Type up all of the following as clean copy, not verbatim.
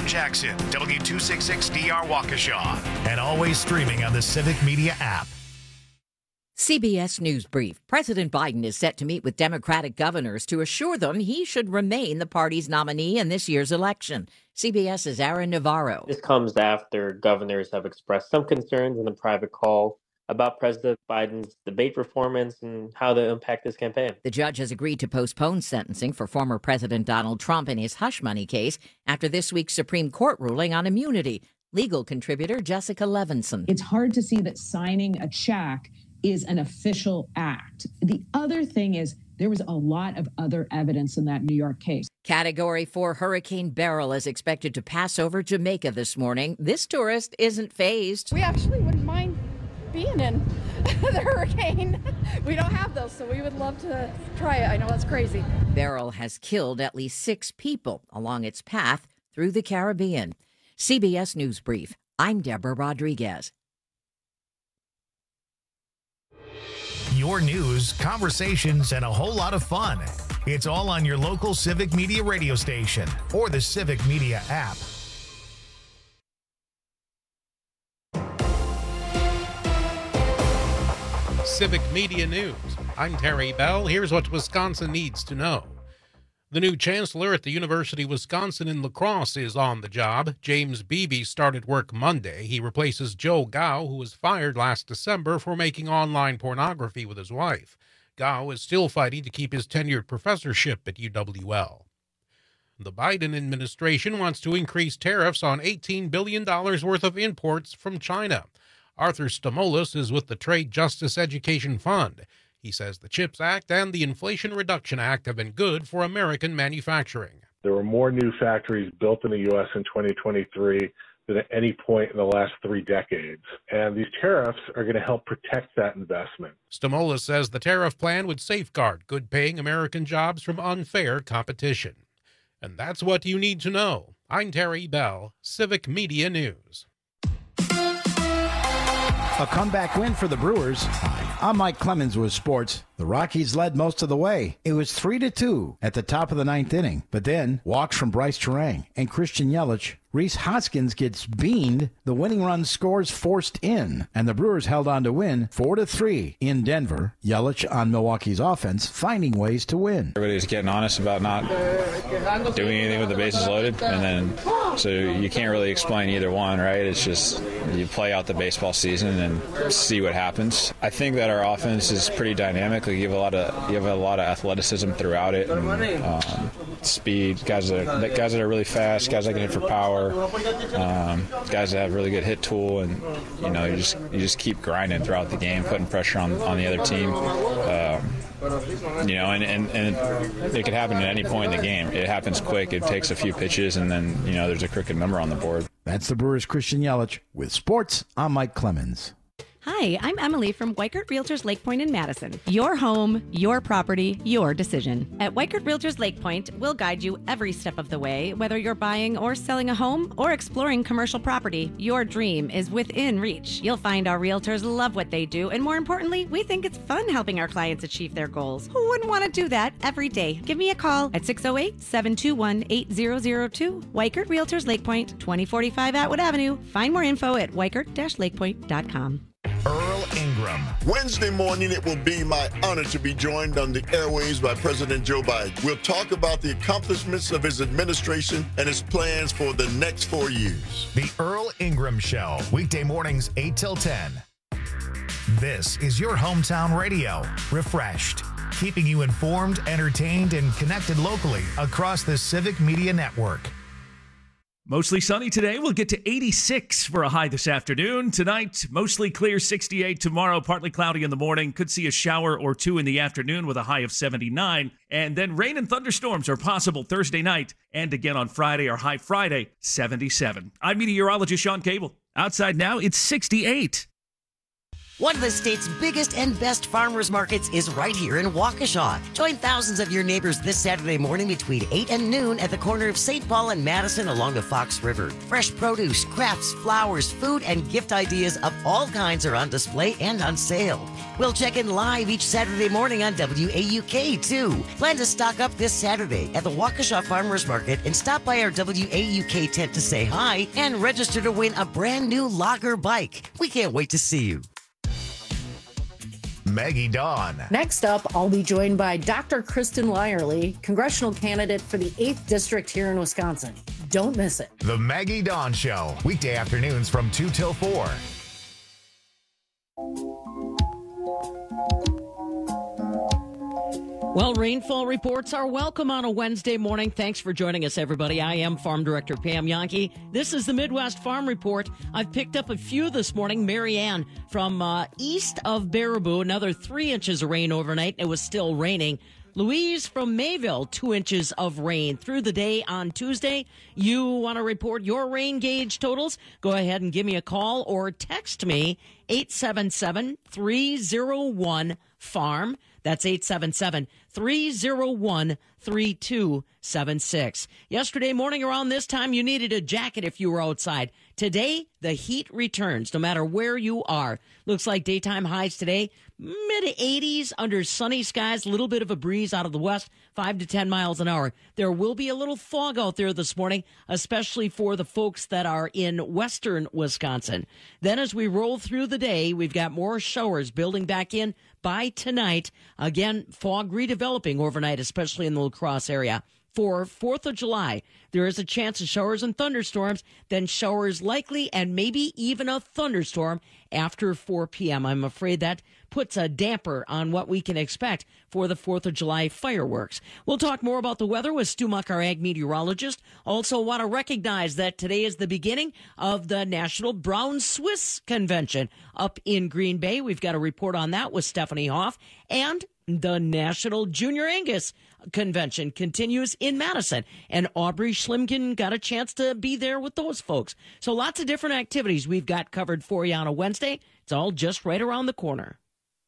Jackson, W266DR Waukesha, and always streaming on the Civic Media app. CBS News Brief. President Biden is set to meet with Democratic governors to assure them he should remain the party's nominee in this year's election. CBS's Aaron Navarro. This comes after governors have expressed some concerns in a private call about President Biden's debate performance and how they'll impact his campaign. The judge has agreed to postpone sentencing for former President Donald Trump in his hush money case after this week's Supreme Court ruling on immunity. Legal contributor Jessica Levinson. It's hard to see that signing a check is an official act. The other thing is there was a lot of other evidence in that New York case. Category 4 Hurricane Beryl is expected to pass over Jamaica this morning. This tourist isn't fazed. We actually wouldn't mind being in the hurricane. We don't have those, so we would love to try it. I know that's crazy. Beryl has killed at least 6 people along its path through the Caribbean. CBS News Brief. I'm Deborah Rodriguez. Your news, conversations, and a whole lot of fun. It's all on your local Civic Media radio station or the Civic Media app. Civic Media News. I'm Terry Bell. Here's what Wisconsin needs to know. The new chancellor at the University of Wisconsin in La Crosse is on the job. James Beebe started work Monday. He replaces Joe Gao, who was fired last December for making online pornography with his wife. Gao is still fighting to keep his tenured professorship at UWL. The Biden administration wants to increase tariffs on $18 billion worth of imports from China. Arthur Stamoulis is with the Trade Justice Education Fund. He says the CHIPS Act and the Inflation Reduction Act have been good for American manufacturing. There were more new factories built in the U.S. in 2023 than at any point in the last 3 decades. And these tariffs are going to help protect that investment. Stamoulis says the tariff plan would safeguard good-paying American jobs from unfair competition. And that's what you need to know. I'm Terry Bell, Civic Media News. A comeback win for the Brewers. Hi, I'm Mike Clemens with sports. The Rockies led most of the way. It was 3-2 at the top of the 9th inning. But then, walks from Bryce Terang and Christian Yelich. Rhys Hoskins gets beaned. The winning run scores forced in. And the Brewers held on to win 4-3 in Denver. Yelich on Milwaukee's offense, finding ways to win. Everybody's getting honest about not doing anything with the bases loaded. And then, so you can't really explain either one, right? It's just you play out the baseball season and see what happens. I think that our offense is pretty dynamic. You have a lot of athleticism throughout it, and speed. Guys that are really fast. Guys that can hit for power. Guys that have really good hit tool, and you just keep grinding throughout the game, putting pressure on the other team. And it could happen at any point in the game. It happens quick. It takes a few pitches, and then there's a crooked number on the board. That's the Brewers' Christian Yelich. With sports, I'm Mike Clemens. Hi, I'm Emily from Weichert Realtors Lake Point in Madison. Your home, your property, your decision. At Weichert Realtors Lake Point, we'll guide you every step of the way. Whether you're buying or selling a home or exploring commercial property, your dream is within reach. You'll find our realtors love what they do, and more importantly, we think it's fun helping our clients achieve their goals. Who wouldn't want to do that every day? Give me a call at 608-721-8002. Weichert Realtors Lake Point, 2045 Atwood Avenue. Find more info at weichert-lakepoint.com. Earl Ingram. Wednesday morning, it will be my honor to be joined on the airwaves by President Joe Biden. We'll talk about the accomplishments of his administration and his plans for the next 4 years. The Earl Ingram Show, weekday mornings 8 till 10. This is your hometown radio, refreshed, keeping you informed, entertained, and connected locally across the Civic Media Network. Mostly sunny today. We'll get to 86 for a high this afternoon. Tonight, mostly clear, 68. Tomorrow, partly cloudy in the morning. Could see a shower or two in the afternoon with a high of 79. And then rain and thunderstorms are possible Thursday night. And again on Friday, our high Friday, 77. I'm meteorologist Sean Cable. Outside now, it's 68. One of the state's biggest and best farmers markets is right here in Waukesha. Join thousands of your neighbors this Saturday morning between 8 and noon at the corner of St. Paul and Madison along the Fox River. Fresh produce, crafts, flowers, food, and gift ideas of all kinds are on display and on sale. We'll check in live each Saturday morning on WAUK, too. Plan to stock up this Saturday at the Waukesha Farmers Market and stop by our WAUK tent to say hi and register to win a brand new Logger bike. We can't wait to see you. Maggie Dawn. Next up, I'll be joined by Dr. Kristen Lyerly, congressional candidate for the 8th District here in Wisconsin. Don't miss it. The Maggie Dawn Show, weekday afternoons from 2 till 4. Well, rainfall reports are welcome on a Wednesday morning. Thanks for joining us, everybody. I am Farm Director Pam Yankee. This is the Midwest Farm Report. I've picked up a few this morning. Mary Ann from east of Baraboo, another 3 inches of rain overnight. It was still raining. Louise from Mayville, 2 inches of rain through the day on Tuesday. You want to report your rain gauge totals? Go ahead and give me a call or text me, 877-301-FARM. That's 877-301-3276. Yesterday morning around this time, you needed a jacket if you were outside. Today, the heat returns, no matter where you are. Looks like daytime highs today, mid-80s under sunny skies, a little bit of a breeze out of the west, 5 to 10 miles an hour. There will be a little fog out there this morning, especially for the folks that are in western Wisconsin. Then as we roll through the day, we've got more showers building back in by tonight. Again, fog redeveloping overnight, especially in the La Crosse area. For 4th of July, there is a chance of showers and thunderstorms, then showers likely and maybe even a thunderstorm after 4 p.m. I'm afraid that puts a damper on what we can expect for the 4th of July fireworks. We'll talk more about the weather with Stu Muck, our ag meteorologist. Also want to recognize that today is the beginning of the National Brown Swiss Convention up in Green Bay. We've got a report on that with Stephanie Hoff. And the National Junior Angus Convention continues in Madison, and Aubrey Schlimkin got a chance to be there with those folks. So lots of different activities we've got covered for you on a Wednesday. It's all just right around the corner.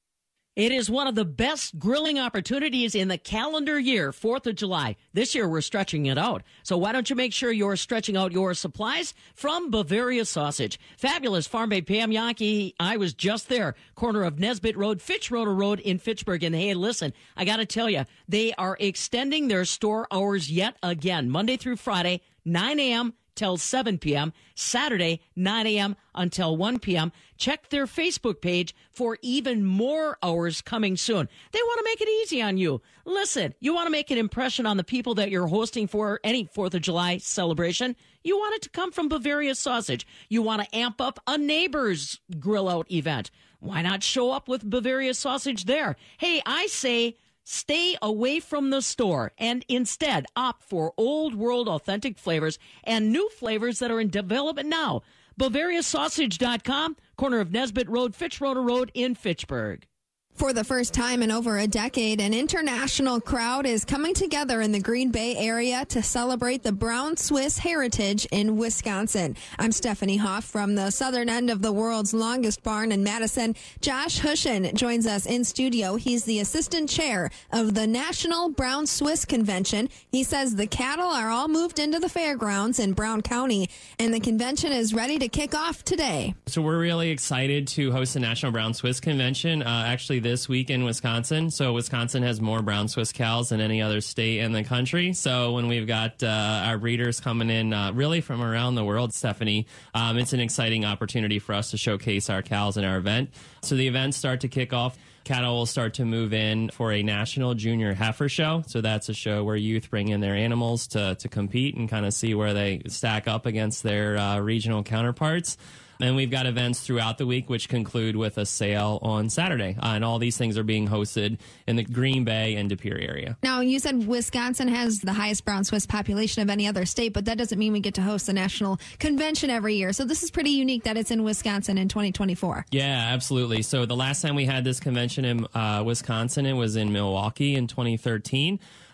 It is one of the best grilling opportunities in the calendar year, 4th of July. This year, we're stretching it out. So why don't you make sure you're stretching out your supplies from Bavaria Sausage? Fabulous Farm Bay Pam Yankee. I was just there, corner of Nesbitt Road, Fitchroder Road in Fitchburg. And hey, listen, I got to tell you, they are extending their store hours yet again, Monday through Friday, 9 a.m. till 7 p.m., Saturday, 9 a.m. until 1 p.m. Check their Facebook page for even more hours coming soon. They want to make it easy on you. Listen, you want to make an impression on the people that you're hosting for any 4th of July celebration. You want it to come from Bavaria Sausage. You want to amp up a neighbor's grill out event. Why not show up with Bavaria Sausage there? Hey, I say, stay away from the store and instead opt for old world authentic flavors and new flavors that are in development now. BavariaSausage.com, corner of Nesbitt Road, Fitchroder Road in Fitchburg. For the first time in over a decade, an international crowd is coming together in the Green Bay area to celebrate the Brown Swiss heritage in Wisconsin. I'm Stephanie Hoff from the southern end of the world's longest barn in Madison. Josh Hushin joins us in studio. He's the assistant chair of the National Brown Swiss Convention. He says the cattle are all moved into the fairgrounds in Brown County, and the convention is ready to kick off today. So we're really excited to host the National Brown Swiss Convention. Actually, this week in Wisconsin. So Wisconsin has more brown Swiss cows than any other state in the country. So when we've got our breeders coming in really from around the world, Stephanie, it's an exciting opportunity for us to showcase our cows in our event. So the events start to kick off. Cattle will start to move in for a National Junior Heifer Show. So that's a show where youth bring in their animals to compete and kind of see where they stack up against their regional counterparts. And we've got events throughout the week, which conclude with a sale on Saturday. And all these things are being hosted in the Green Bay and De Pere area. Now, you said Wisconsin has the highest brown Swiss population of any other state, but that doesn't mean we get to host the national convention every year. So this is pretty unique that it's in Wisconsin in 2024. Yeah, absolutely. So the last time we had this convention in Wisconsin, it was in Milwaukee in 2013.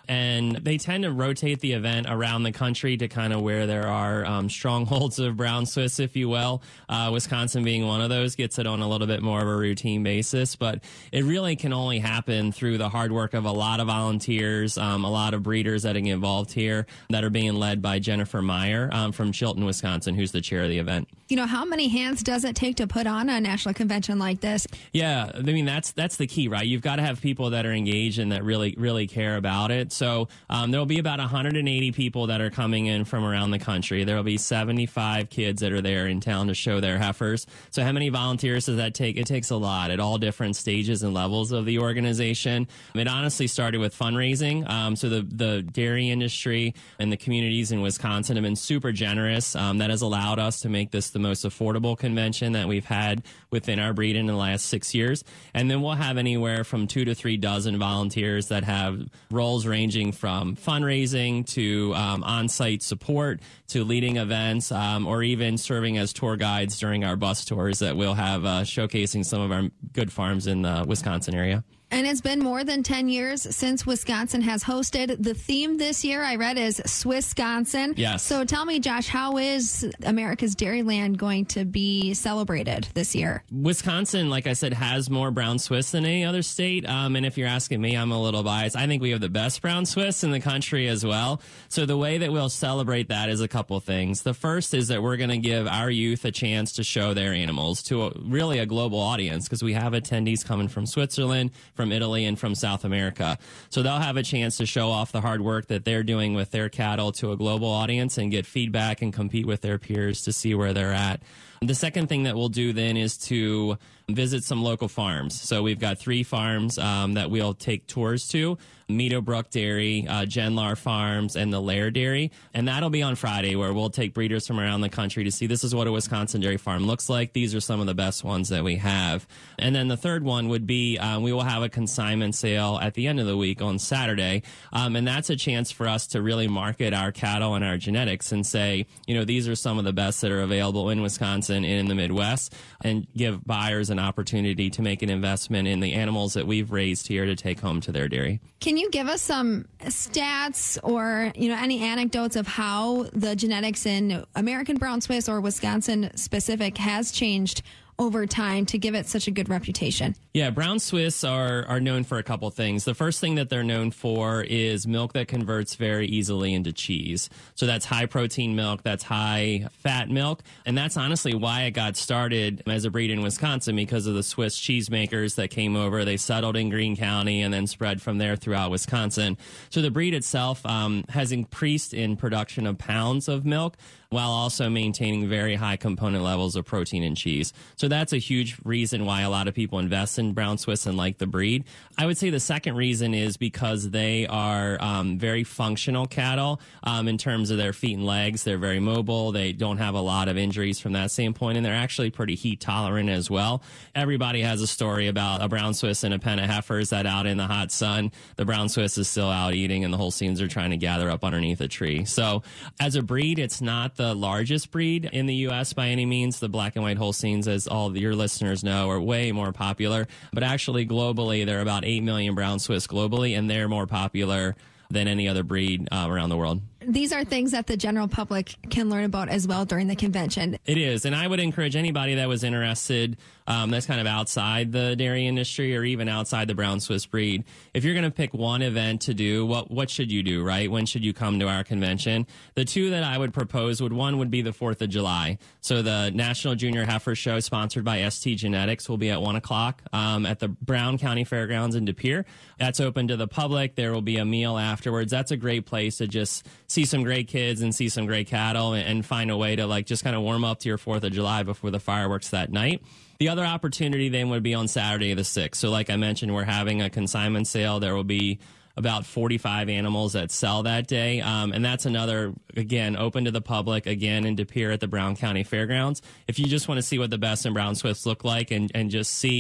And they tend to rotate the event around the country to kind of where there are strongholds of brown Swiss, if you will. Wisconsin being one of those gets it on a little bit more of a routine basis, but it really can only happen through the hard work of a lot of volunteers, a lot of breeders that are involved here that are being led by Jennifer Meyer from Chilton, Wisconsin, who's the chair of the event. You know, how many hands does it take to put on a national convention like this? Yeah, I mean, that's the key, right? You've got to have people that are engaged and that really care about it. So there'll be about 180 people that are coming in from around the country. There'll be 75 kids that are there in town to show their heifers. So how many volunteers does that take? It takes a lot at all different stages and levels of the organization. It honestly started with fundraising. So the dairy industry and the communities in Wisconsin have been super generous. That has allowed us to make this the most affordable convention that we've had within our breed in the last 6 years. And then we'll have anywhere from 2 to 3 dozen volunteers that have roles ranging from fundraising to on-site support to leading events or even serving as tour guides during our bus tours that we'll have showcasing some of our good farms in the Wisconsin area. And it's been more than 10 years since Wisconsin has hosted. The theme this year, I read, is Swissconsin. Yes. So tell me, Josh, how is America's Dairyland going to be celebrated this year? Wisconsin, like I said, has more brown Swiss than any other state. And if you're asking me, I'm a little biased. I think we have the best brown Swiss in the country as well. So the way that we'll celebrate that is a couple things. The first is that we're going to give our youth a chance to show their animals to really a global audience, because we have attendees coming from Switzerland, from Italy, and from South America. So they'll have a chance to show off the hard work that they're doing with their cattle to a global audience and get feedback and compete with their peers to see where they're at. The second thing that we'll do then is to visit some local farms. So we've got 3 farms that we'll take tours to: Meadowbrook Dairy, Genlar Farms, and the Lair Dairy. And that'll be on Friday, where we'll take breeders from around the country to see this is what a Wisconsin dairy farm looks like. These are some of the best ones that we have. And then the third one would be we will have a consignment sale at the end of the week on Saturday. And that's a chance for us to really market our cattle and our genetics and say, you know, these are some of the best that are available in Wisconsin and in the Midwest, and give buyers an opportunity to make an investment in the animals that we've raised here to take home to their dairy. Can you give us some stats or, you know, any anecdotes of how the genetics in American Brown Swiss or Wisconsin specific has changed over time to give it such a good reputation? Yeah, brown Swiss are known for a couple things. The first thing that they're known for is milk that converts very easily into cheese. So that's high protein milk, that's high fat milk, and that's honestly why it got started as a breed in Wisconsin, because of the Swiss cheesemakers that came over. They settled in Greene County and then spread from there throughout Wisconsin. So the breed itself has increased in production of pounds of milk, while also maintaining very high component levels of protein and cheese. So that's a huge reason why a lot of people invest in brown Swiss and like the breed. I would say the second reason is because they are very functional cattle in terms of their feet and legs. They're very mobile. They don't have a lot of injuries from that standpoint, and they're actually pretty heat tolerant as well. Everybody has a story about a brown Swiss and a pen of heifers that out in the hot sun, the brown Swiss is still out eating and the Holsteins are trying to gather up underneath a tree. So as a breed, it's not the largest breed in the U.S. by any means. The black and white Holsteins, as all of your listeners know, are way more popular. But actually, globally, there are about 8 million brown Swiss globally, and they're more popular than any other breed around the world. These are things that the general public can learn about as well during the convention. It is. And I would encourage anybody that was interested that's kind of outside the dairy industry or even outside the brown Swiss breed. If you're going to pick one event to do, what should you do, right? When should you come to our convention? The two that I would propose one would be the 4th of July. So the National Junior Heifer Show, sponsored by ST Genetics, will be at 1 o'clock at the Brown County Fairgrounds in De Pere. That's open to the public. There will be a meal afterwards. That's a great place to just see some great kids and see some great cattle and find a way to like just kind of warm up to your 4th of July before the fireworks that night. The other opportunity then would be on Saturday the 6th. So like I mentioned, we're having a consignment sale. There will be about 45 animals that sell that day. And that's another, again, open to the public, again, in De Pere at the Brown County Fairgrounds. If you just want to see what the best in brown Swiss look like and just see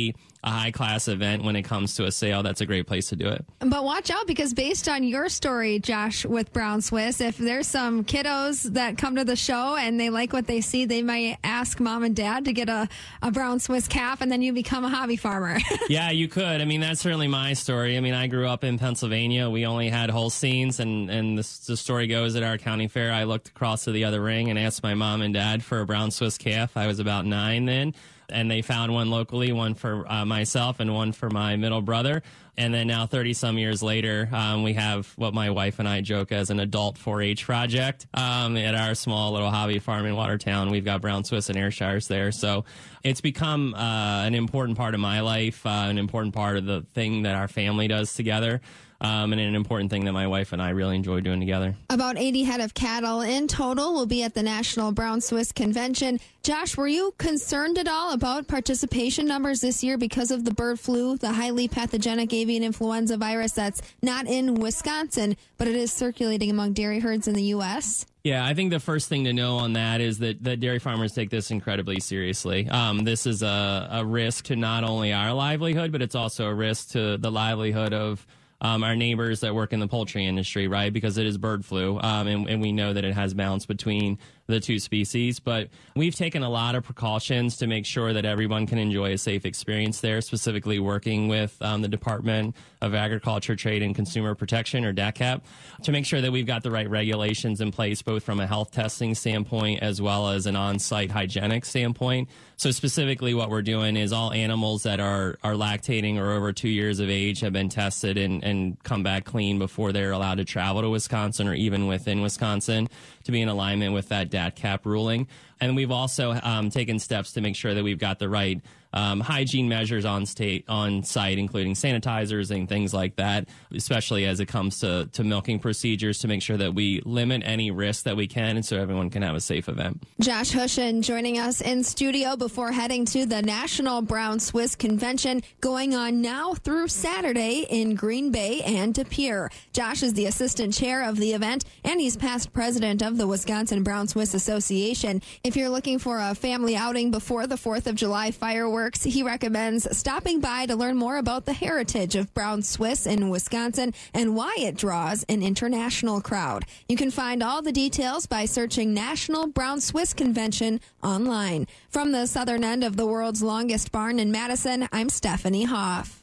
a high-class event when it comes to a sale, that's a great place to do it. But watch out, because based on your story, Josh, with Brown Swiss, if there's some kiddos that come to the show and they like what they see, they might ask mom and dad to get a Brown Swiss calf, and then you become a hobby farmer. Yeah, you could. I mean, that's certainly my story. I mean, I grew up in Pennsylvania. We only had Holsteins, and the story goes at our county fair, I looked across to the other ring and asked my mom and dad for a Brown Swiss calf. I was about 9 then. And they found one locally, one for myself and one for my middle brother. And then now 30-some years later, we have what my wife and I joke as an adult 4-H project at our small little hobby farm in Watertown. We've got Brown Swiss and Ayrshires there. So it's become an important part of my life, an important part of the thing that our family does together. And an important thing that my wife and I really enjoy doing together. About 80 head of cattle in total will be at the National Brown Swiss Convention. Josh, were you concerned at all about participation numbers this year because of the bird flu, the highly pathogenic avian influenza virus that's not in Wisconsin, but it is circulating among dairy herds in the U.S.? Yeah, I think the first thing to know on that is that dairy farmers take this incredibly seriously. This is a risk to not only our livelihood, but it's also a risk to the livelihood of our neighbors that work in the poultry industry, right? Because it is bird flu, and we know that it has bounced between the two species. But we've taken a lot of precautions to make sure that everyone can enjoy a safe experience there, specifically working with the Department of Agriculture, Trade, and Consumer Protection, or DACAP, to make sure that we've got the right regulations in place, both from a health testing standpoint as well as an on-site hygienic standpoint. So specifically what we're doing is all animals that are lactating or over 2 years of age have been tested and come back clean before they're allowed to travel to Wisconsin or even within Wisconsin, to be in alignment with that DATCAP ruling. And we've also taken steps to make sure that we've got the right hygiene measures on site, including sanitizers and things like that, especially as it comes to milking procedures, to make sure that we limit any risk that we can, and so everyone can have a safe event. Josh Hushin joining us in studio before heading to the National Brown Swiss Convention, going on now through Saturday in Green Bay and De Pere. Josh is the assistant chair of the event, and he's past president of the Wisconsin Brown Swiss Association. If you're looking for a family outing before the 4th of July fireworks, he recommends stopping by to learn more about the heritage of Brown Swiss in Wisconsin and why it draws an international crowd. You can find all the details by searching National Brown Swiss Convention online. From the southern end of the world's longest barn in Madison, I'm Stephanie Hoff.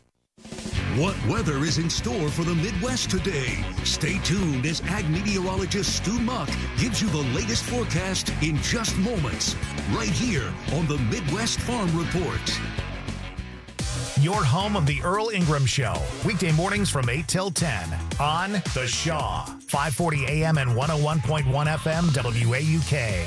What weather is in store for the Midwest today? Stay tuned as ag meteorologist Stu Muck gives you the latest forecast in just moments, right here on the Midwest Farm Report. Your home of the Earl Ingram Show, weekday mornings from 8 till 10 on The Shaw, 540 AM and 101.1 FM WAUK.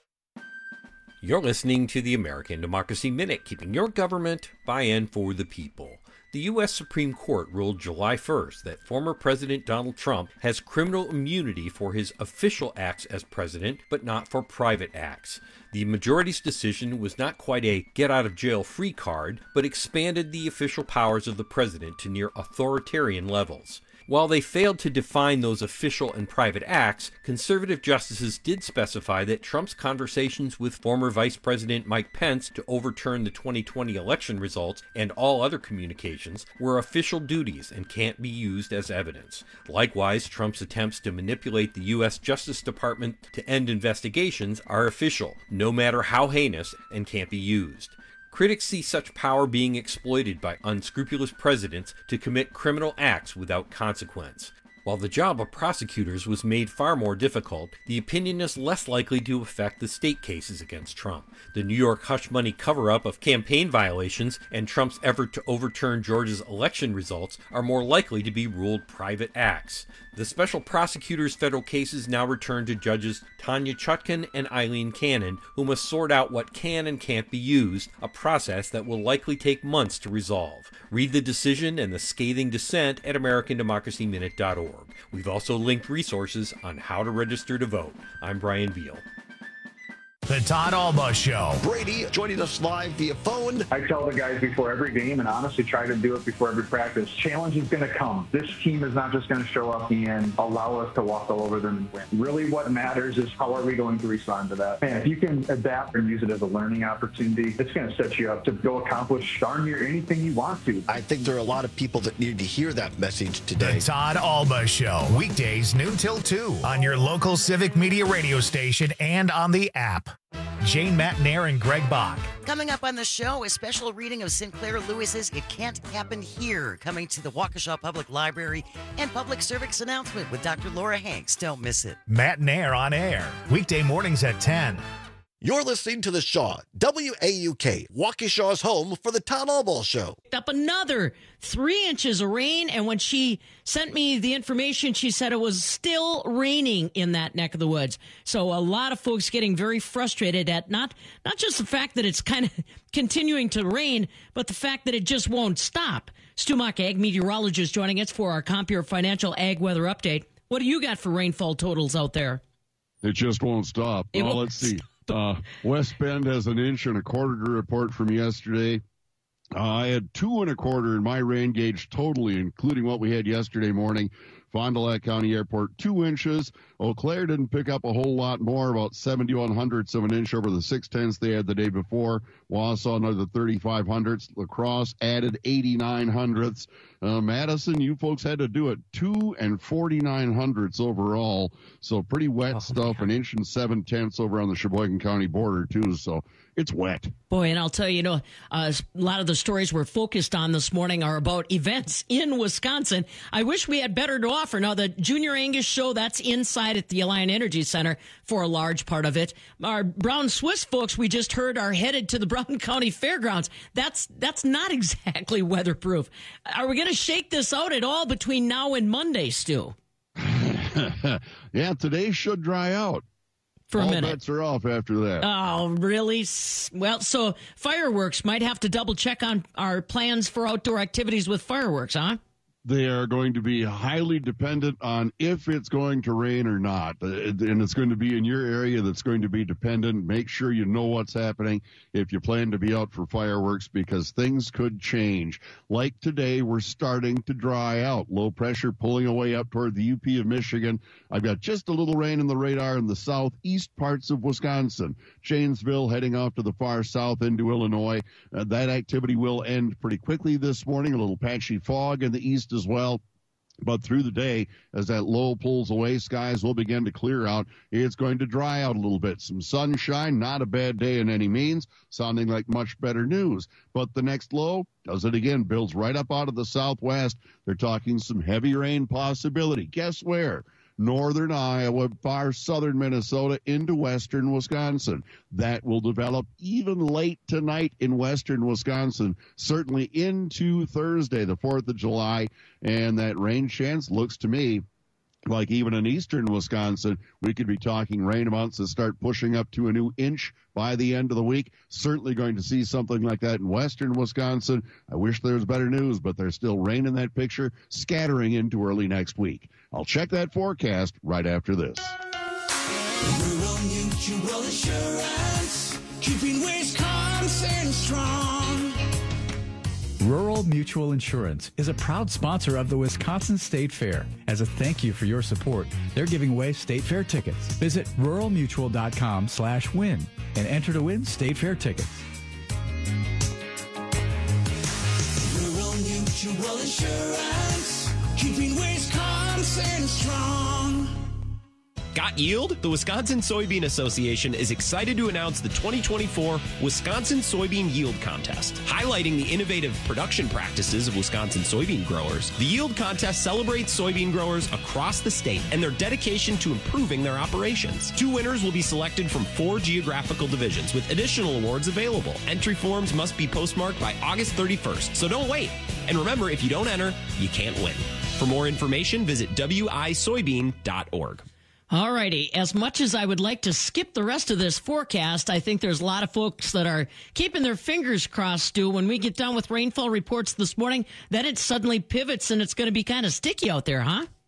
You're listening to the American Democracy Minute, keeping your government by and for the people. The U.S. Supreme Court ruled July 1st that former President Donald Trump has criminal immunity for his official acts as president, but not for private acts. The majority's decision was not quite a get-out-of-jail-free card, but expanded the official powers of the president to near authoritarian levels. While they failed to define those official and private acts, conservative justices did specify that Trump's conversations with former Vice President Mike Pence to overturn the 2020 election results and all other communications were official duties and can't be used as evidence. Likewise, Trump's attempts to manipulate the U.S. Justice Department to end investigations are official, no matter how heinous, and can't be used. Critics see such power being exploited by unscrupulous presidents to commit criminal acts without consequence. While the job of prosecutors was made far more difficult, the opinion is less likely to affect the state cases against Trump. The New York hush money cover-up of campaign violations and Trump's effort to overturn Georgia's election results are more likely to be ruled private acts. The special prosecutor's federal cases now return to judges Tanya Chutkan and Eileen Cannon, who must sort out what can and can't be used, a process that will likely take months to resolve. Read the decision and the scathing dissent at AmericanDemocracyMinute.org. We've also linked resources on how to register to vote. I'm Brian Beal. The Todd Alba Show. Brady joining us live via phone. I tell the guys before every game, and honestly try to do it before every practice, challenge is going to come. This team is not just going to show up and allow us to walk all over them and win. Really what matters is how are we going to respond to that. And if you can adapt and use it as a learning opportunity, it's going to set you up to go accomplish darn near anything you want to. I think there are a lot of people that need to hear that message today. The Todd Alba Show. Weekdays noon till 2 on your local Civic Media radio station and on the app. Jane Matnair and Greg Bach. Coming up on the show, a special reading of Sinclair Lewis's It Can't Happen Here, coming to the Waukesha Public Library, and public service announcement with Dr. Laura Hanks. Don't miss it. Matnair on air. Weekday mornings at 10. You're listening to The Shaw, WAUK, Waukesha's home for the Todd Alba Show. Up another 3 inches of rain, and when she sent me the information, she said it was still raining in that neck of the woods. So a lot of folks getting very frustrated at not just the fact that it's kind of continuing to rain, but the fact that it just won't stop. Stu Mock, ag meteorologist, joining us for our Compeer Financial Ag Weather Update. What do you got for rainfall totals out there? It just won't stop. Let's see. West Bend has 1.25 inches to report from yesterday. I had 2 1/4 in my rain gauge totally, including what we had yesterday morning. Fond du Lac County Airport, 2 inches. Eau Claire didn't pick up a whole lot more, about 71/100ths of an inch over the 6/10ths they had the day before. Wausau, another 35/100ths. La Crosse added 89/100ths. Madison, you folks had to do it 2 49/100ths overall. So pretty wet stuff, 1 7/10ths over on the Sheboygan County border, too. So it's wet. Boy, and I'll tell you, a lot of the stories we're focused on this morning are about events in Wisconsin. I wish we had better to offer. Now, the Junior Angus Show, that's inside at the Alliant Energy Center for a large part of it. Our Brown Swiss folks, we just heard, are headed to the Brown County Fairgrounds. That's not exactly weatherproof. Are we going to shake this out at all between now and Monday, Stu? Yeah, today should dry out. For a minute. All bets are off after that. Oh, really? Well, so fireworks, might have to double check on our plans for outdoor activities with fireworks, huh? They are going to be highly dependent on if it's going to rain or not. And it's going to be in your area that's going to be dependent. Make sure you know what's happening if you plan to be out for fireworks, because things could change. Like today, we're starting to dry out. Low pressure pulling away up toward the UP of Michigan. I've got just a little rain in the radar in the southeast parts of Wisconsin. Janesville heading off to the far south into Illinois. That activity will end pretty quickly this morning. A little patchy fog in the east as well. But through the day, as that low pulls away, skies will begin to clear out. It's going to dry out a little bit. Some sunshine, not a bad day in any means, sounding like much better news. But the next low does it again, builds right up out of the southwest. They're talking some heavy rain possibility. Guess where? Northern Iowa, far southern Minnesota into western Wisconsin. That will develop even late tonight in western Wisconsin, certainly into Thursday, the 4th of July. And that rain chance looks to me like even in eastern Wisconsin, we could be talking rain amounts that start pushing up to a new inch by the end of the week. Certainly going to see something like that in western Wisconsin. I wish there was better news, but there's still rain in that picture, scattering into early next week. I'll check that forecast right after this. Rural Mutual Insurance, keeping Wisconsin strong. Rural Mutual Insurance is a proud sponsor of the Wisconsin State Fair. As a thank you for your support, they're giving away State Fair tickets. Visit ruralmutual.com/win and enter to win State Fair tickets. Rural Mutual Insurance, keeping Wisconsin strong. Got yield? The Wisconsin Soybean Association is excited to announce the 2024 Wisconsin Soybean Yield Contest. Highlighting the innovative production practices of Wisconsin soybean growers, the Yield Contest celebrates soybean growers across the state and their dedication to improving their operations. 2 winners will be selected from 4 geographical divisions, with additional awards available. Entry forms must be postmarked by August 31st, so don't wait. And remember, if you don't enter, you can't win. For more information, visit wisoybean.org. All righty. As much as I would like to skip the rest of this forecast, I think there's a lot of folks that are keeping their fingers crossed, Stu. When we get done with rainfall reports this morning, then it suddenly pivots and it's going to be kind of sticky out there, huh?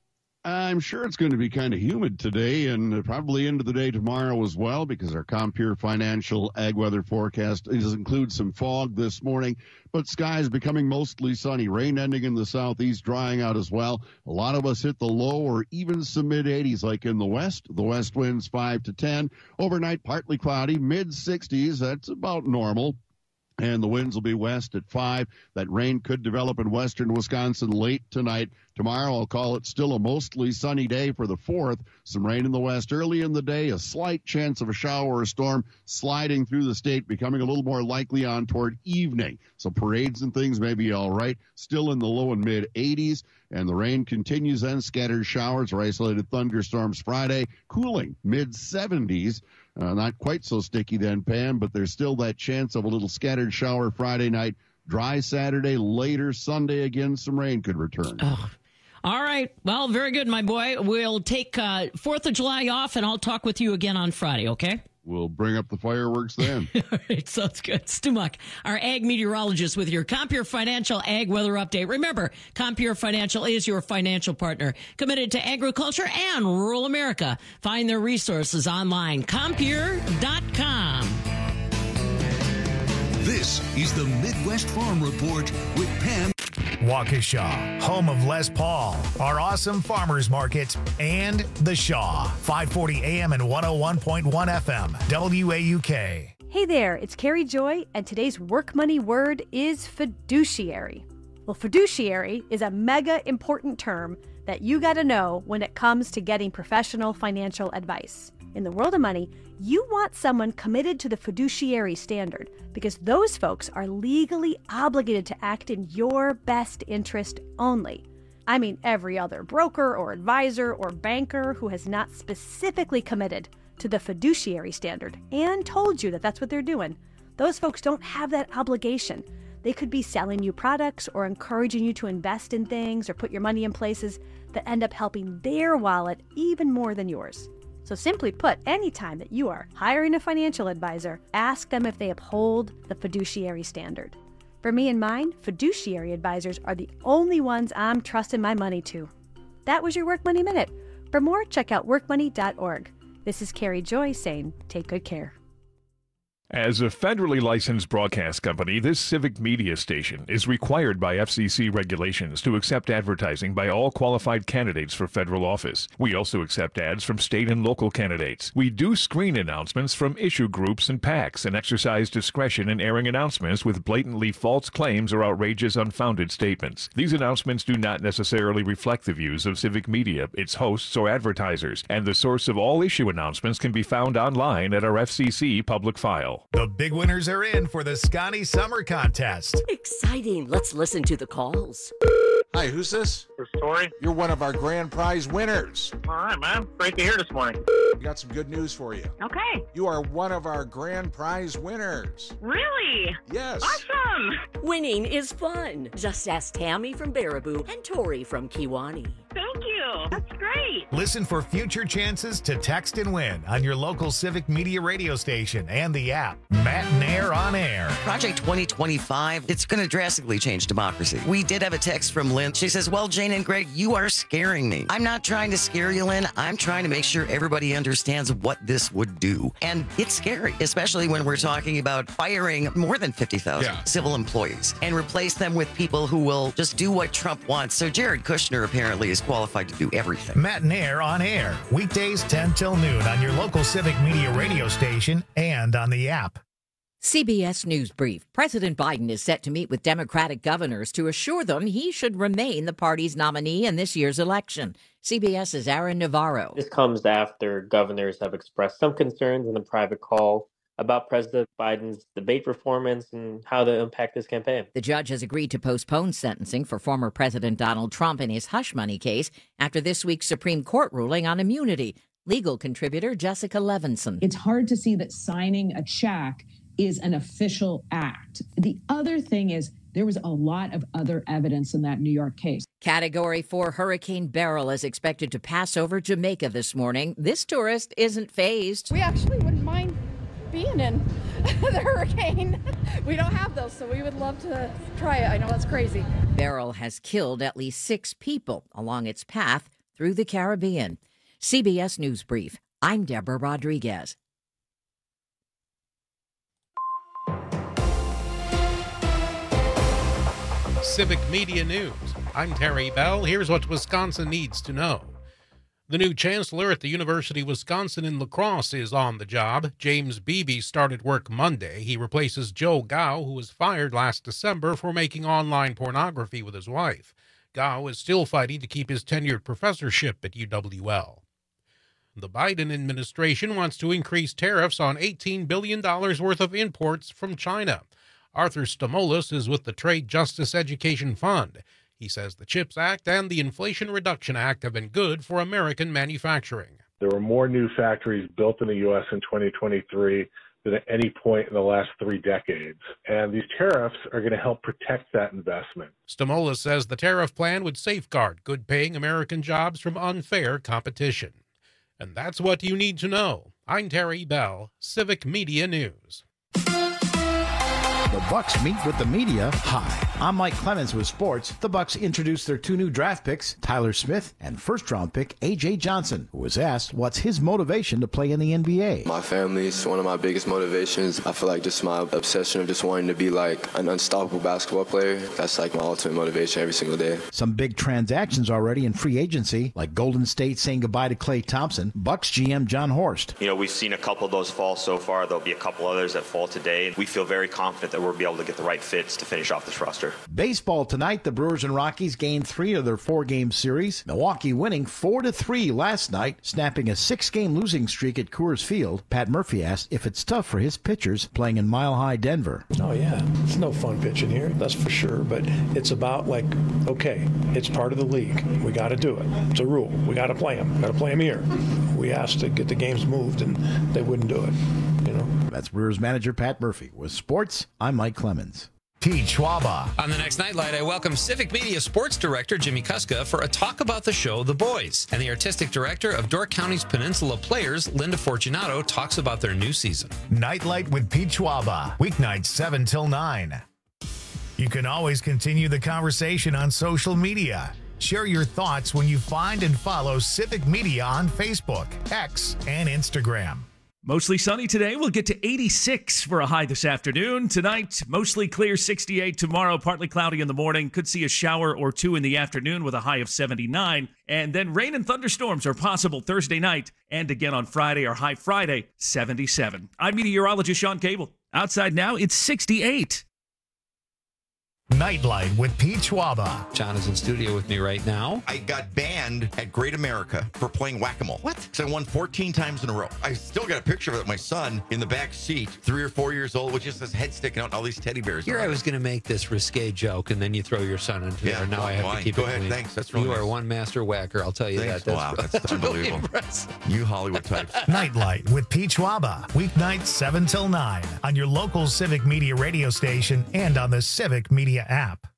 I'm sure it's going to be kind of humid today and probably into the day tomorrow as well, because our Compeer Financial Ag Weather forecast includes some fog this morning, but skies becoming mostly sunny. Rain ending in the southeast, drying out as well. A lot of us hit the low or even some mid-80s like in the west. The west winds 5 to 10. Overnight, partly cloudy, mid-60s. That's about normal. And the winds will be west at 5. That rain could develop in western Wisconsin late tonight. Tomorrow, I'll call it still a mostly sunny day for the 4th. Some rain in the west early in the day. A slight chance of a shower or storm sliding through the state, becoming a little more likely on toward evening. So parades and things may be all right. Still in the low and mid-80s. And the rain continues then. Scattered showers or isolated thunderstorms Friday. Cooling mid-70s. Not quite so sticky then, Pam, but there's still that chance of a little scattered shower Friday night. Dry Saturday, later Sunday again, some rain could return. Oh. All right. Well, very good, my boy. We'll take 4th of July off, and I'll talk with you again on Friday, okay? We'll bring up the fireworks then. All right, sounds good. Stu Muck, our ag meteorologist with your Compeer Financial Ag Weather Update. Remember, Compeer Financial is your financial partner, committed to agriculture and rural America. Find their resources online, Compeer.com. This is the Midwest Farm Report with Pam. Waukesha, home of Les Paul, our awesome farmers market, and The Shaw, 540 AM and 101.1 FM, WAUK. Hey there, it's Carrie Joy, and today's work money word is fiduciary. Well, fiduciary is a mega important term that you got to know when it comes to getting professional financial advice. In the world of money, you want someone committed to the fiduciary standard because those folks are legally obligated to act in your best interest only. I mean, every other broker or advisor or banker who has not specifically committed to the fiduciary standard and told you that that's what they're doing, those folks don't have that obligation. They could be selling you products or encouraging you to invest in things or put your money in places that end up helping their wallet even more than yours. So simply put, anytime that you are hiring a financial advisor, ask them if they uphold the fiduciary standard. For me and mine, fiduciary advisors are the only ones I'm trusting my money to. That was your Work Money Minute. For more, check out workmoney.org. This is Carrie Joy saying, take good care. As a federally licensed broadcast company, this civic media station is required by FCC regulations to accept advertising by all qualified candidates for federal office. We also accept ads from state and local candidates. We do screen announcements from issue groups and PACs and exercise discretion in airing announcements with blatantly false claims or outrageous, unfounded statements. These announcements do not necessarily reflect the views of civic media, its hosts, or advertisers, and the source of all issue announcements can be found online at our FCC public file. The big winners are in for the Scotty Summer Contest. Exciting. Let's listen to the calls. Hi, who's this? This is Tori. You're one of our grand prize winners. All right, man. Great to hear this morning. We got some good news for you. Okay. You are one of our grand prize winners. Really? Yes. Awesome. Winning is fun. Just ask Tammy from Baraboo and Tori from Kiwani. Thank you. That's great. Listen for future chances to text and win on your local civic media radio station and the app. Matt Nair on Air. Project 2025, it's going to drastically change democracy. We did have a text from Lynn. She says, well, Jane and Greg, you are scaring me. I'm not trying to scare you, Lynn. I'm trying to make sure everybody understands what this would do. And it's scary, especially when we're talking about firing more than 50,000 civil employees and replace them with people who will just do what Trump wants. So Jared Kushner apparently is qualified to do everything. Matt Nair on Air. Weekdays 10 till noon on your local civic media radio station and on the app. CBS News Brief. President Biden is set to meet with Democratic governors to assure them he should remain the party's nominee in this year's election. CBS's Aaron Navarro. This comes after governors have expressed some concerns in a private call about President Biden's debate performance and how they'll impact his campaign. The judge has agreed to postpone sentencing for former President Donald Trump in his hush money case after this week's Supreme Court ruling on immunity. Legal contributor Jessica Levinson. It's hard to see that signing a check is an official act. The other thing is there was a lot of other evidence in that New York case. Category 4 Hurricane Beryl is expected to pass over Jamaica this morning. This tourist isn't fazed. We actually wouldn't mind being in the hurricane. We don't have those, so we would love to try it. I know that's crazy. Beryl has killed at least 6 people along its path through the Caribbean. CBS News Brief. I'm Deborah Rodriguez. Civic Media News. I'm Terry Bell. Here's what Wisconsin needs to know. The new chancellor at the University of Wisconsin in La Crosse is on the job. James Beebe started work Monday. He replaces Joe Gao, who was fired last December for making online pornography with his wife. Gao is still fighting to keep his tenured professorship at UWL. The Biden administration wants to increase tariffs on $18 billion worth of imports from China. Arthur Stamoulis is with the Trade Justice Education Fund. He says the CHIPS Act and the Inflation Reduction Act have been good for American manufacturing. There were more new factories built in the U.S. in 2023 than at any point in the last 3 decades. And these tariffs are going to help protect that investment. Stamoulis says the tariff plan would safeguard good-paying American jobs from unfair competition. And that's what you need to know. I'm Terry Bell, Civic Media News. The Bucks meet with the media. Hi, I'm Mike Clemens with sports. The Bucks introduced their 2 new draft picks, Tyler Smith and first-round pick A.J. Johnson, who was asked what's his motivation to play in the NBA. My family is one of my biggest motivations. I feel like just my obsession of just wanting to be like an unstoppable basketball player. That's like my ultimate motivation every single day. Some big transactions already in free agency, like Golden State saying goodbye to Klay Thompson, Bucks GM John Horst. You know, we've seen a couple of those fall so far. There'll be a couple others that fall today. We feel very confident that we'll be able to get the right fits to finish off this roster. Baseball tonight, the Brewers and Rockies gained 3 of their 4-game series. Milwaukee winning 4-3 last night, snapping a 6-game losing streak at Coors Field. Pat Murphy asked if it's tough for his pitchers playing in Mile High Denver. Oh, yeah. It's no fun pitching here, that's for sure. But it's about like, okay, it's part of the league. We got to do it. It's a rule. We got to play them. Got to play them here. We asked to get the games moved, and they wouldn't do it. You know. That's Brewers manager Pat Murphy. With sports, I'm Mike Clemens. Pete Schwaba. On the next Nightlight, I welcome Civic Media Sports Director Jimmy Kuska for a talk about the show The Boys. And the Artistic Director of Door County's Peninsula Players, Linda Fortunato, talks about their new season. Nightlight with Pete Schwaba. Weeknights 7 till 9. You can always continue the conversation on social media. Share your thoughts when you find and follow Civic Media on Facebook, X, and Instagram. Mostly sunny today. We'll get to 86 for a high this afternoon. Tonight, mostly clear, 68. Tomorrow, partly cloudy in the morning. Could see a shower or 2 in the afternoon with a high of 79. And then rain and thunderstorms are possible Thursday night. And again on Friday, our high Friday, 77. I'm meteorologist Sean Cable. Outside now, it's 68. Nightlight with Pete Schwaba. John is in studio with me right now. I got banned at Great America for playing whack-a-mole. What? Because I won 14 times in a row. I still got a picture of it. My son in the back seat, 3 or 4 years old, with just his head sticking out and all these teddy bears. Here I was going to make this risque joke, and then you throw your son into there. Now I have to keep it clean. Go ahead. Thanks. That's really You nice. are one master whacker. I'll tell you Thanks. that. Wow, that's unbelievable. You Hollywood types. Nightlight with Pete Schwaba. Weeknights 7 till 9 on your local Civic Media radio station and on the Civic Media app.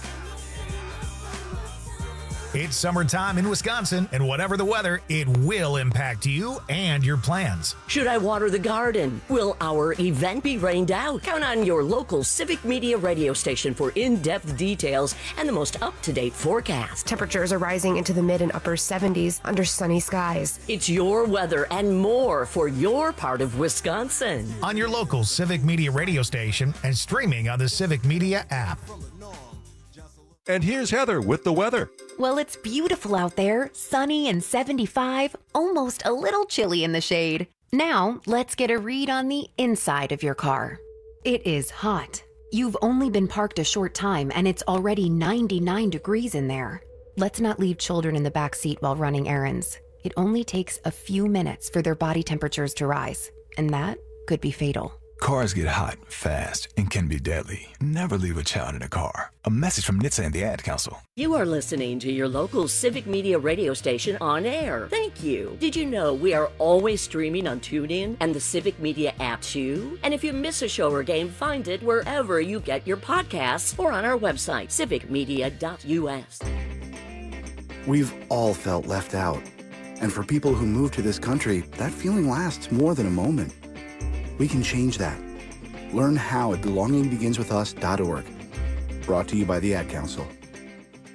It's summertime in Wisconsin, and whatever the weather, it will impact you and your plans. Should I water the garden? Will our event be rained out? Count on your local Civic Media radio station for in-depth details and the most up-to-date forecast. Temperatures are rising into the mid and upper 70s under sunny skies. It's your weather and more for your part of Wisconsin. On your local Civic Media radio station and streaming on the Civic Media app. And here's Heather with the weather. Well, it's beautiful out there, sunny and 75, almost a little chilly in the shade. Now, let's get a read on the inside of your car. It is hot. You've only been parked a short time and it's already 99 degrees in there. Let's not leave children in the back seat while running errands. It only takes a few minutes for their body temperatures to rise, and that could be fatal. Cars get hot, fast, and can be deadly. Never leave a child in a car. A message from NHTSA and the Ad Council. You are listening to your local Civic Media radio station on air. Thank you. Did you know we are always streaming on TuneIn and the Civic Media app too? And if you miss a show or game, find it wherever you get your podcasts or on our website, civicmedia.us. We've all felt left out. And for people who move to this country, that feeling lasts more than a moment. We can change that. Learn how at belongingbeginswithus.org. Brought to you by the Ad Council.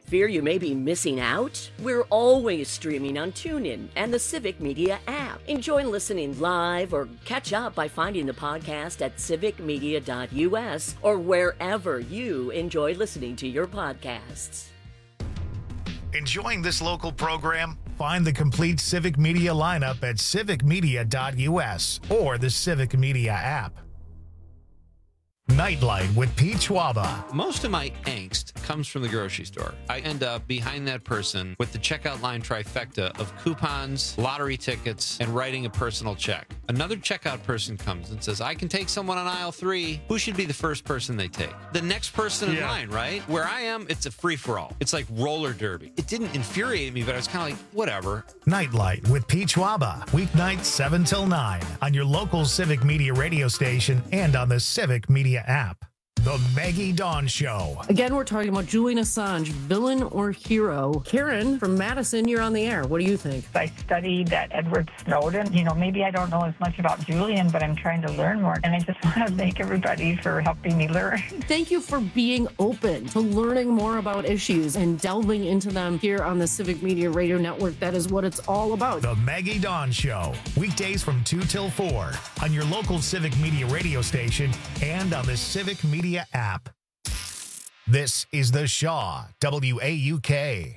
Fear you may be missing out? We're always streaming on TuneIn and the Civic Media app. Enjoy listening live or catch up by finding the podcast at civicmedia.us or wherever you enjoy listening to your podcasts. Enjoying this local program? Find the complete Civic Media lineup at civicmedia.us or the Civic Media app. Nightlight with Pete Schwaba. Most of my angst comes from the grocery store. I end up behind that person with the checkout line trifecta of coupons, lottery tickets, and writing a personal check. Another checkout person comes and says, I can take someone on aisle 3. Who should be the first person they take? The next person in line, right? Where I am, it's a free-for-all. It's like roller derby. It didn't infuriate me, but I was kind of like, whatever. Nightlight with Pete Schwaba. Weeknights 7 till 9 on your local Civic Media radio station and on the Civic Media app. The Maggie Dawn Show. Again, we're talking about Julian Assange, villain or hero. Karen from Madison, you're on the air. What do you think? I studied that Edward Snowden. Maybe I don't know as much about Julian, but I'm trying to learn more. And I just want to thank everybody for helping me learn. Thank you for being open to learning more about issues and delving into them here on the Civic Media Radio Network. That is what it's all about. The Maggie Dawn Show. Weekdays from 2 till 4 on your local Civic Media radio station and on the Civic Media app. This is the Shaw, WAUK.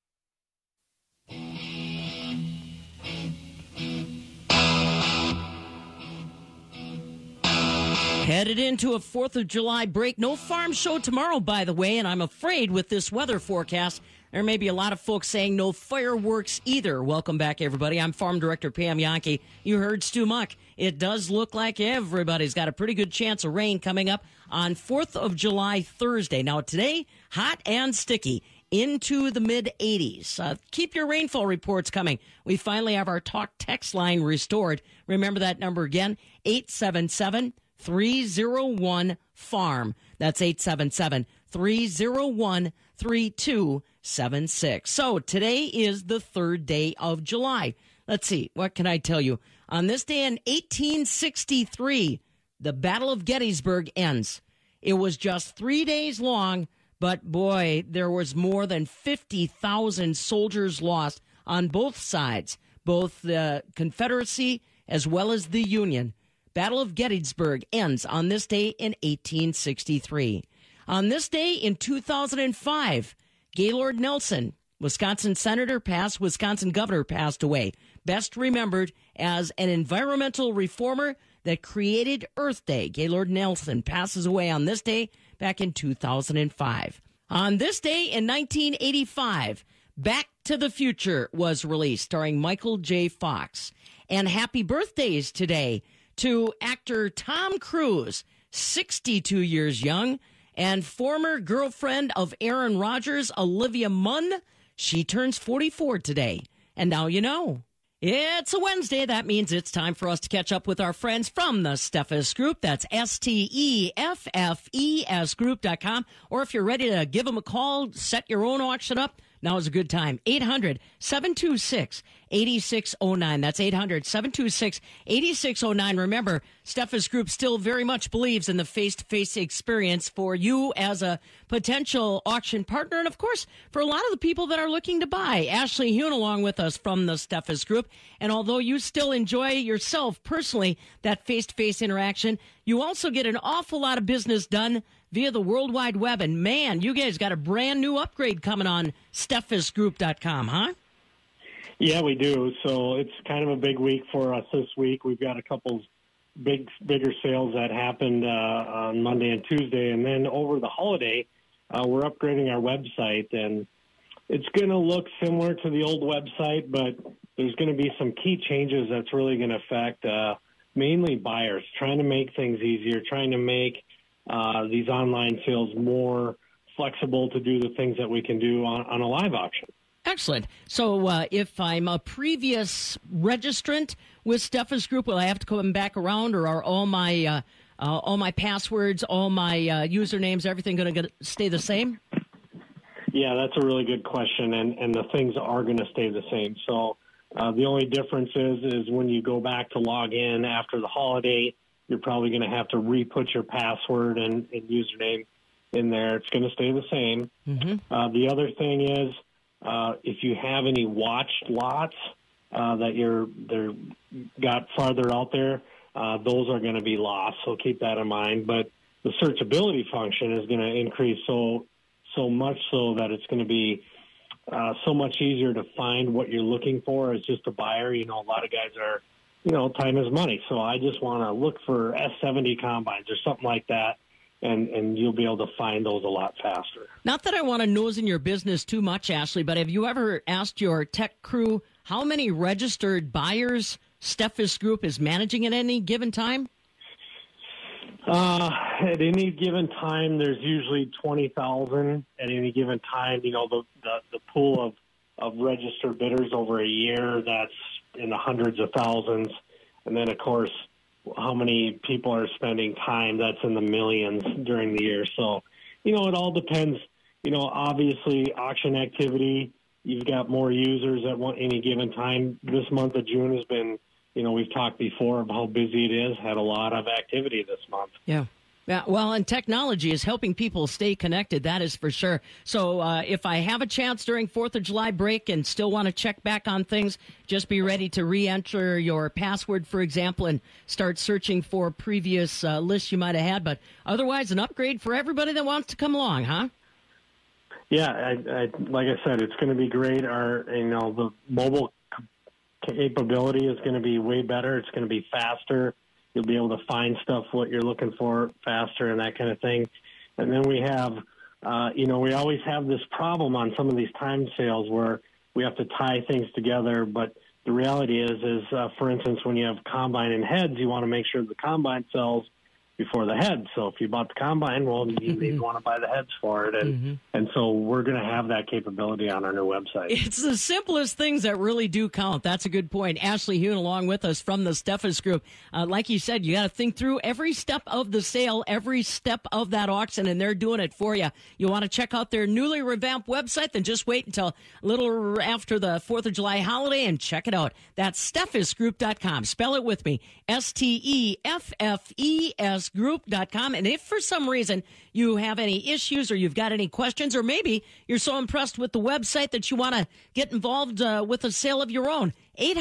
Headed into a 4th of July break. No farm show tomorrow, by the way, and I'm afraid with this weather forecast, there may be a lot of folks saying no fireworks either. Welcome back, everybody. I'm Farm Director Pam Yankee. You heard Stu Muck. It does look like everybody's got a pretty good chance of rain coming up on 4th of July, Thursday. Now, today, hot and sticky into the mid-80s. Keep your rainfall reports coming. We finally have our talk text line restored. Remember that number again, 877-301-FARM. That's 877-301-3276. So today is the 3rd day of July. Let's see, what can I tell you? On this day in 1863, the Battle of Gettysburg ends. It was just 3 days long, but boy, there was more than 50,000 soldiers lost on both sides, both the Confederacy as well as the Union. Battle of Gettysburg ends on this day in 1863. On this day in 2005, Gaylord Nelson, Wisconsin senator, past Wisconsin governor, passed away. Best remembered as an environmental reformer that created Earth Day. Gaylord Nelson passes away on this day back in 2005. On this day in 1985, Back to the Future was released, starring Michael J. Fox. And happy birthdays today to actor Tom Cruise, 62 years young, and former girlfriend of Aaron Rodgers, Olivia Munn. She turns 44 today. And now you know. It's a Wednesday. That means it's time for us to catch up with our friends from the Steffes Group. That's STEFFES Group.com. Or if you're ready to give them a call, set your own auction up, now is a good time. 800-726-8609. That's 800-726-8609. Remember, Steffes Group still very much believes in the face-to-face experience for you as a potential auction partner. And, of course, for a lot of the people that are looking to buy. Ashley Hune along with us from the Steffes Group. And although you still enjoy yourself personally that face-to-face interaction, you also get an awful lot of business done via the World Wide Web. And, man, you guys got a brand new upgrade coming on SteffesGroup.com, huh? Yeah, we do. So it's kind of a big week for us this week. We've got a couple bigger sales that happened on Monday and Tuesday. And then over the holiday, we're upgrading our website. And it's going to look similar to the old website, but there's going to be some key changes that's really going to affect mainly buyers, trying to make things easier, trying to make these online sales more flexible to do the things that we can do on a live auction. Excellent. So if I'm a previous registrant with Steffes Group, will I have to come back around, or are all my passwords, all my usernames, everything going to stay the same? Yeah, that's a really good question, and the things are going to stay the same. So the only difference is when you go back to log in after the holiday, you're probably going to have to re-put your password and username in there. It's going to stay the same. The other thing is, if you have any watched lots that they're got farther out there, those are going to be lost. So keep that in mind. But the searchability function is going to increase so much so that it's going to be so much easier to find what you're looking for as just a buyer. A lot of guys are, time is money. So I just want to look for S70 combines or something like that, and you'll be able to find those a lot faster. Not that I want to nose in your business too much, Ashley, but have you ever asked your tech crew how many registered buyers Steffes Group is managing at any given time? At any given time, there's usually 20,000 at any given time. The pool of registered bidders over a year, that's in the hundreds of thousands. And then, of course, how many people are spending time, that's in the millions during the year. So, it all depends. Obviously, auction activity, you've got more users at any given time. This month of June has been, we've talked before of how busy it is, had a lot of activity this month. Yeah. Yeah, well, and technology is helping people stay connected, that is for sure. So if I have a chance during 4th of July break and still want to check back on things, just be ready to re-enter your password, for example, and start searching for previous lists you might have had. But otherwise, an upgrade for everybody that wants to come along, huh? Yeah, I like I said, it's going to be great. The mobile capability is going to be way better. It's going to be faster. You'll be able to find stuff, what you're looking for faster and that kind of thing. And then we have, we always have this problem on some of these time sales where we have to tie things together. But the reality is for instance, when you have combine and heads, you want to make sure the combine sells before the head. So if you bought the combine, well, you want to buy the heads for it. And so we're going to have that capability on our new website. It's the simplest things that really do count. That's a good point. Ashley Hune along with us from the Steffes Group. Like you said, you got to think through every step of the sale, every step of that auction, and they're doing it for you. You want to check out their newly revamped website, then just wait until a little after the 4th of July holiday and check it out. That's SteffesGroup.com. Spell it with me. STEFFES Group.com. And if for some reason you have any issues or you've got any questions, or maybe you're so impressed with the website that you want to get involved with a sale of your own,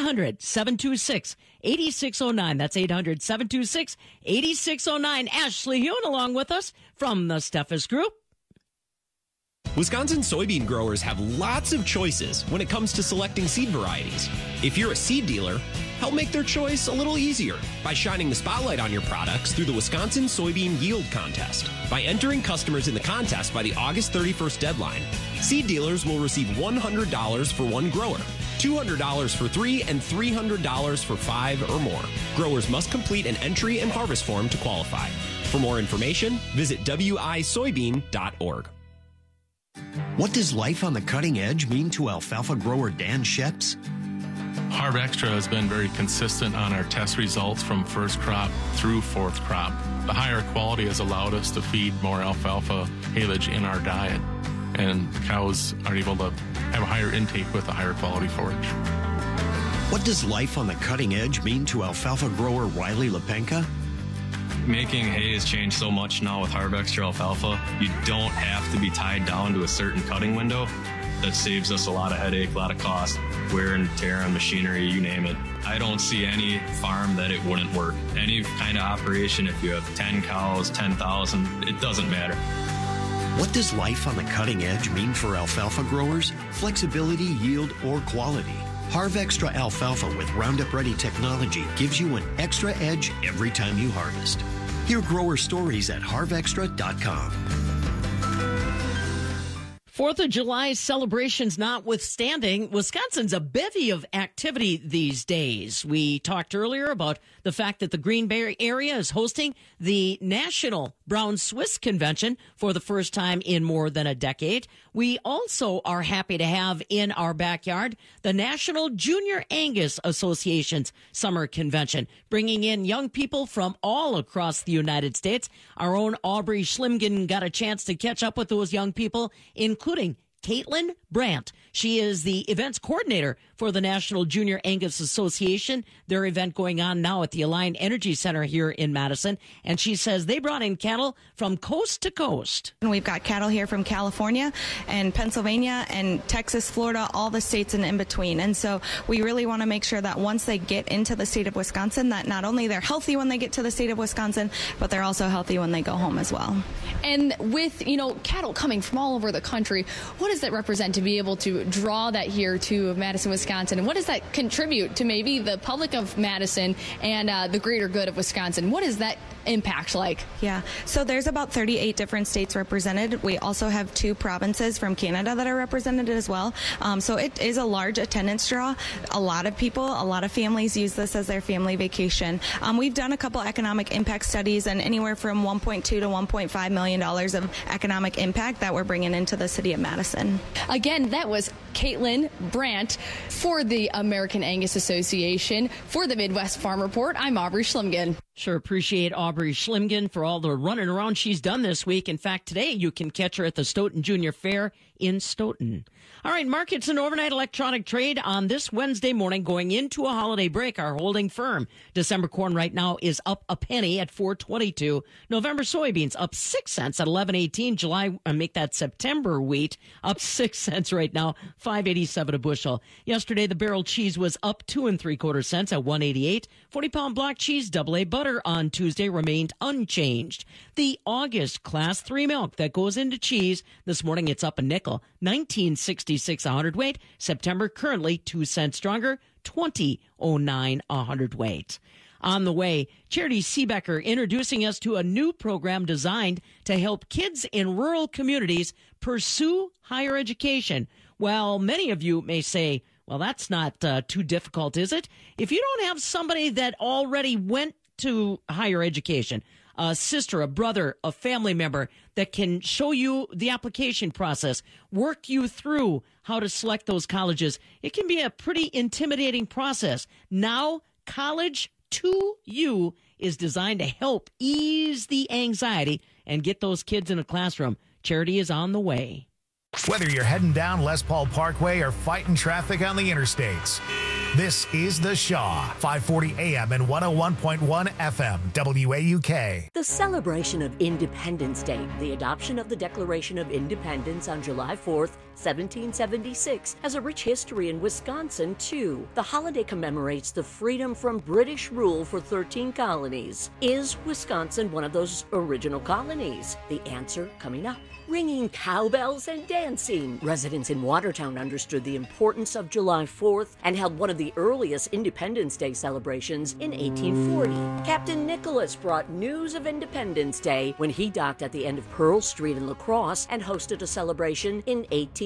800-726-8609. That's 800-726-8609. Ashley Hune along with us from the Steffes Group. Wisconsin soybean growers have lots of choices when it comes to selecting seed varieties. If you're a seed dealer, help make their choice a little easier by shining the spotlight on your products through the Wisconsin Soybean Yield Contest. By entering customers in the contest by the August 31st deadline, seed dealers will receive $100 for one grower, $200 for 3, and $300 for 5 or more. Growers must complete an entry and harvest form to qualify. For more information, visit wisoybean.org. What does life on the cutting edge mean to alfalfa grower Dan Sheps? Harv Extra has been very consistent on our test results from first crop through fourth crop. The higher quality has allowed us to feed more alfalfa haylage in our diet, and the cows are able to have a higher intake with a higher quality forage. What does life on the cutting edge mean to alfalfa grower Riley Lepenka? Making hay has changed so much now with Harv Extra alfalfa. You don't have to be tied down to a certain cutting window. That saves us a lot of headache, a lot of cost, wear and tear on machinery, you name it. I don't see any farm that it wouldn't work. Any kind of operation, if you have 10 cows, 10,000, it doesn't matter. What does life on the cutting edge mean for alfalfa growers? Flexibility, yield, or quality? Harv Extra alfalfa with Roundup Ready technology gives you an extra edge every time you harvest. Hear grower stories at harvextra.com. 4th of July celebrations notwithstanding, Wisconsin's a bevy of activity these days. We talked earlier about the fact that the Green Bay area is hosting the National Brown Swiss Convention for the first time in more than a decade. We also are happy to have in our backyard the National Junior Angus Association's Summer Convention, bringing in young people from all across the United States. Our own Aubrey Schlimgen got a chance to catch up with those young people, including Caitlin Brandt. She is the events coordinator for the National Junior Angus Association. Their event going on now at the Align Energy Center here in Madison. And she says they brought in cattle from coast to coast. And we've got cattle here from California and Pennsylvania and Texas, Florida, all the states and in between. And so we really want to make sure that once they get into the state of Wisconsin, that not only they're healthy when they get to the state of Wisconsin, but they're also healthy when they go home as well. And with, cattle coming from all over the country, what does that represent to be able to draw that here to Madison, Wisconsin? And what does that contribute to maybe the public of Madison and the greater good of Wisconsin? What is that impact like? Yeah, so there's about 38 different states represented. We also have 2 provinces from Canada that are represented as well. So it is a large attendance draw. A lot of people, a lot of families use this as their family vacation. We've done a couple economic impact studies, and anywhere from $1.2 to $1.5 million of economic impact that we're bringing into the city of Madison. Again, that was Caitlin Brandt for the American Angus Association. For the Midwest Farm Report, I'm Aubrey Schlimgen. Sure appreciate Aubrey Schlimgen for all the running around she's done this week. In fact, today you can catch her at the Stoughton Junior Fair in Stoughton. All right, markets and overnight electronic trade on this Wednesday morning going into a holiday break are holding firm. December corn right now is up a penny at $4.22. November soybeans up 6 cents at $11.18. July, make that September wheat up 6 cents right now, $5.87 a bushel. Yesterday, the barrel cheese was up 2 3/4 cents at $1.88. 40-pound block cheese, AA butter on Tuesday remained unchanged. The August Class 3 milk that goes into cheese, this morning it's up a nickel, 19.66 a hundredweight. September currently 2 cents stronger, 20.09 a hundredweight. On the way, Charity Seebecker introducing us to a new program designed to help kids in rural communities pursue higher education. Well, many of you may say, well, that's not too difficult, is it? If you don't have somebody that already went to higher education, a sister, a brother, a family member that can show you the application process, work you through how to select those colleges, it can be a pretty intimidating process. Now, College to You is designed to help ease the anxiety and get those kids in a classroom. Charity is on the way. Whether you're heading down Les Paul Parkway or fighting traffic on the interstates, this is The Shaw, 540 AM and 101.1 FM, WAUK. The celebration of Independence Day, the adoption of the Declaration of Independence on July 4th, 1776, has a rich history in Wisconsin, too. The holiday commemorates the freedom from British rule for 13 colonies. Is Wisconsin one of those original colonies? The answer coming up. Ringing cowbells and dancing. Residents in Watertown understood the importance of July 4th and held one of the earliest Independence Day celebrations in 1840. Captain Nicholas brought news of Independence Day when he docked at the end of Pearl Street in La Crosse and hosted a celebration in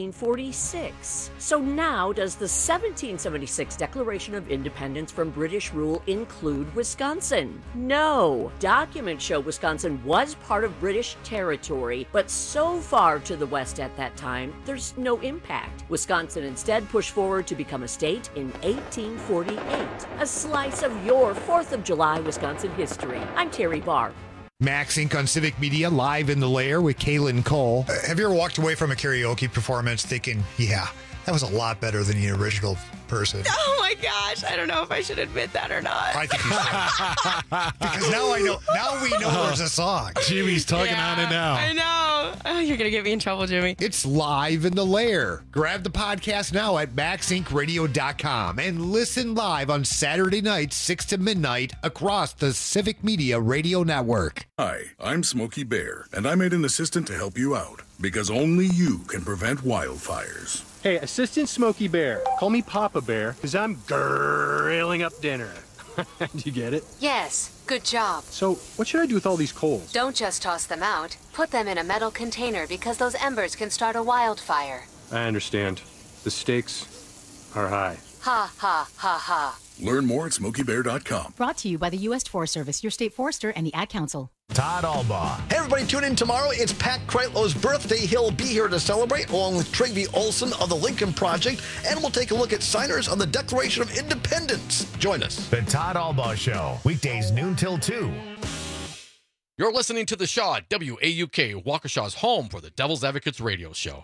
1846. So now, does the 1776 Declaration of Independence from British rule include Wisconsin? No. Documents show Wisconsin was part of British territory, but so far to the west at that time, there's no impact. Wisconsin instead pushed forward to become a state in 1848. A slice of your 4th of July Wisconsin history. I'm Terry Barr. Max Inc. on Civic Media, live in the lair with Kaylin Cole. Have you ever walked away from a karaoke performance thinking, yeah, that was a lot better than the original person? Oh my gosh, I don't know if I should admit that or not. I think you should. Because now we know there's a song. Jimmy's tugging on it now. I know. Oh, you're going to get me in trouble, Jimmy. It's live in the lair. Grab the podcast now at maxincradio.com and listen live on Saturday nights, 6 to midnight across the Civic Media Radio Network. Hi, I'm Smokey Bear, and I made an assistant to help you out because only you can prevent wildfires. Hey, Assistant Smokey Bear. Call me Papa Bear, because I'm grilling up dinner. Do you get it? Yes, good job. So, what should I do with all these coals? Don't just toss them out. Put them in a metal container because those embers can start a wildfire. I understand. The stakes are high. Ha, ha, ha, ha. Learn more at SmokeyBear.com. Brought to you by the U.S. Forest Service, your state forester, and the Ad Council. Todd Albaugh. Hey, everybody, tune in tomorrow. It's Pat Kreitlow's birthday. He'll be here to celebrate, along with Trygve Olsen of the Lincoln Project, and we'll take a look at signers on the Declaration of Independence. Join us. The Todd Albaugh Show, weekdays noon till 2. You're listening to The Shaw at WAUK, Waukesha's home for the Devil's Advocates radio show.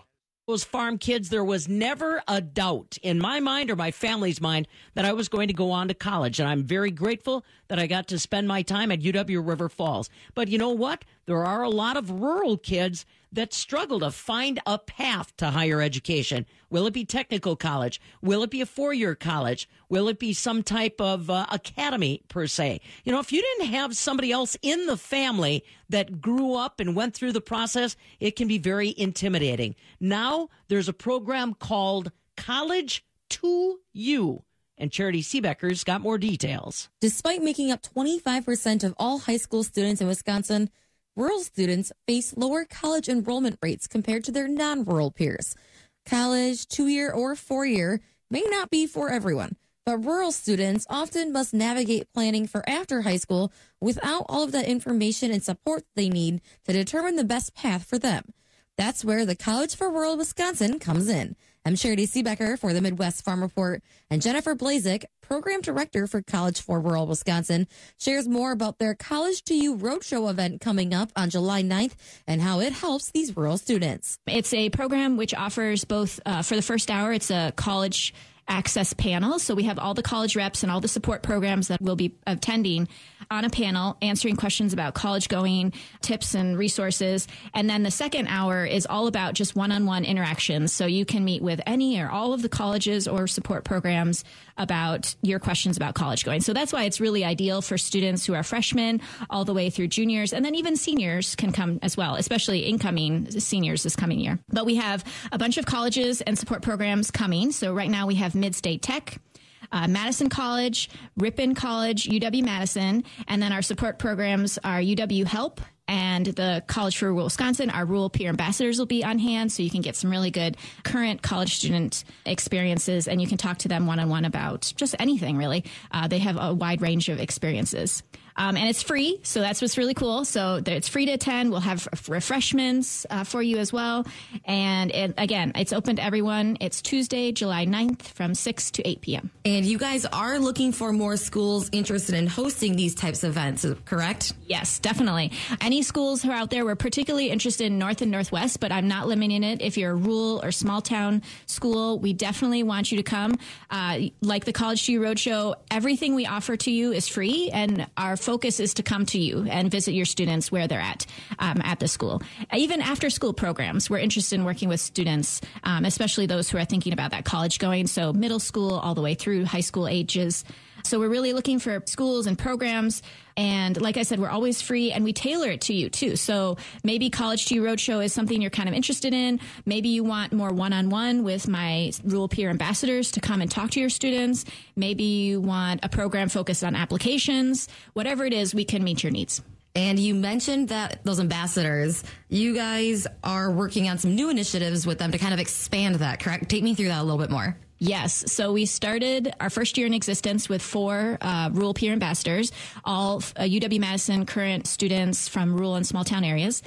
Those farm kids, there was never a doubt in my mind or my family's mind that I was going to go on to college. And I'm very grateful that I got to spend my time at UW River Falls. But you know what? There are a lot of rural kids that struggle to find a path to higher education. Will it be technical college? Will it be a four-year college? Will it be some type of academy, per se? You know, if you didn't have somebody else in the family that grew up and went through the process, it can be very intimidating. Now, there's a program called College to You. And Charity Seebecker's got more details. Despite making up 25% of all high school students in Wisconsin, rural students face lower college enrollment rates compared to their non-rural peers. College, 2-year or 4-year, may not be for everyone, but rural students often must navigate planning for after high school without all of that information and support they need to determine the best path for them. That's where the College for Rural Wisconsin comes in. I'm Charity Seebecker for the Midwest Farm Report, and Jennifer Blazik, Program Director for College for Rural Wisconsin, shares more about their College to You Roadshow event coming up on July 9th and how it helps these rural students. It's a program which offers both, for the first hour, it's a college access panel. So we have all the college reps and all the support programs that will be attending on a panel, answering questions about college going, tips and resources. And then the second hour is all about just one-on-one interactions. So you can meet with any or all of the colleges or support programs about your questions about college going. So that's why it's really ideal for students who are freshmen all the way through juniors. And then even seniors can come as well, especially incoming seniors this coming year. But we have a bunch of colleges and support programs coming. So right now we have Mid-State Tech, Madison College, Ripon College, UW-Madison, and then our support programs are UW Help and the College for Rural Wisconsin. Our rural peer ambassadors will be on hand, so you can get some really good current college student experiences, and you can talk to them one-on-one about just anything, really. They have a wide range of experiences. And it's free, so that's what's really cool. So it's free to attend. We'll have refreshments for you as well. And again, it's open to everyone. It's Tuesday, July 9th from 6 to 8 p.m. And you guys are looking for more schools interested in hosting these types of events, correct? Yes, definitely. Any schools who are out there, we're particularly interested in North and Northwest, but I'm not limiting it. If you're a rural or small town school, we definitely want you to come. Like the College to You Roadshow, everything we offer to you is free, and our focus is to come to you and visit your students where they're at the school. Even after school programs, we're interested in working with students, especially those who are thinking about that college going. So middle school all the way through high school ages. So we're really looking for schools and programs. And like I said, we're always free and we tailor it to you too. So maybe College to You Roadshow is something you're kind of interested in. Maybe you want more one-on-one with my rural peer ambassadors to come and talk to your students. Maybe you want a program focused on applications. Whatever it is, we can meet your needs. And you mentioned that those ambassadors, you guys are working on some new initiatives with them to kind of expand that, correct? Take me through that a little bit more. Yes. So we started our first year in existence with 4 rural peer ambassadors, all UW-Madison current students from rural and small town areas.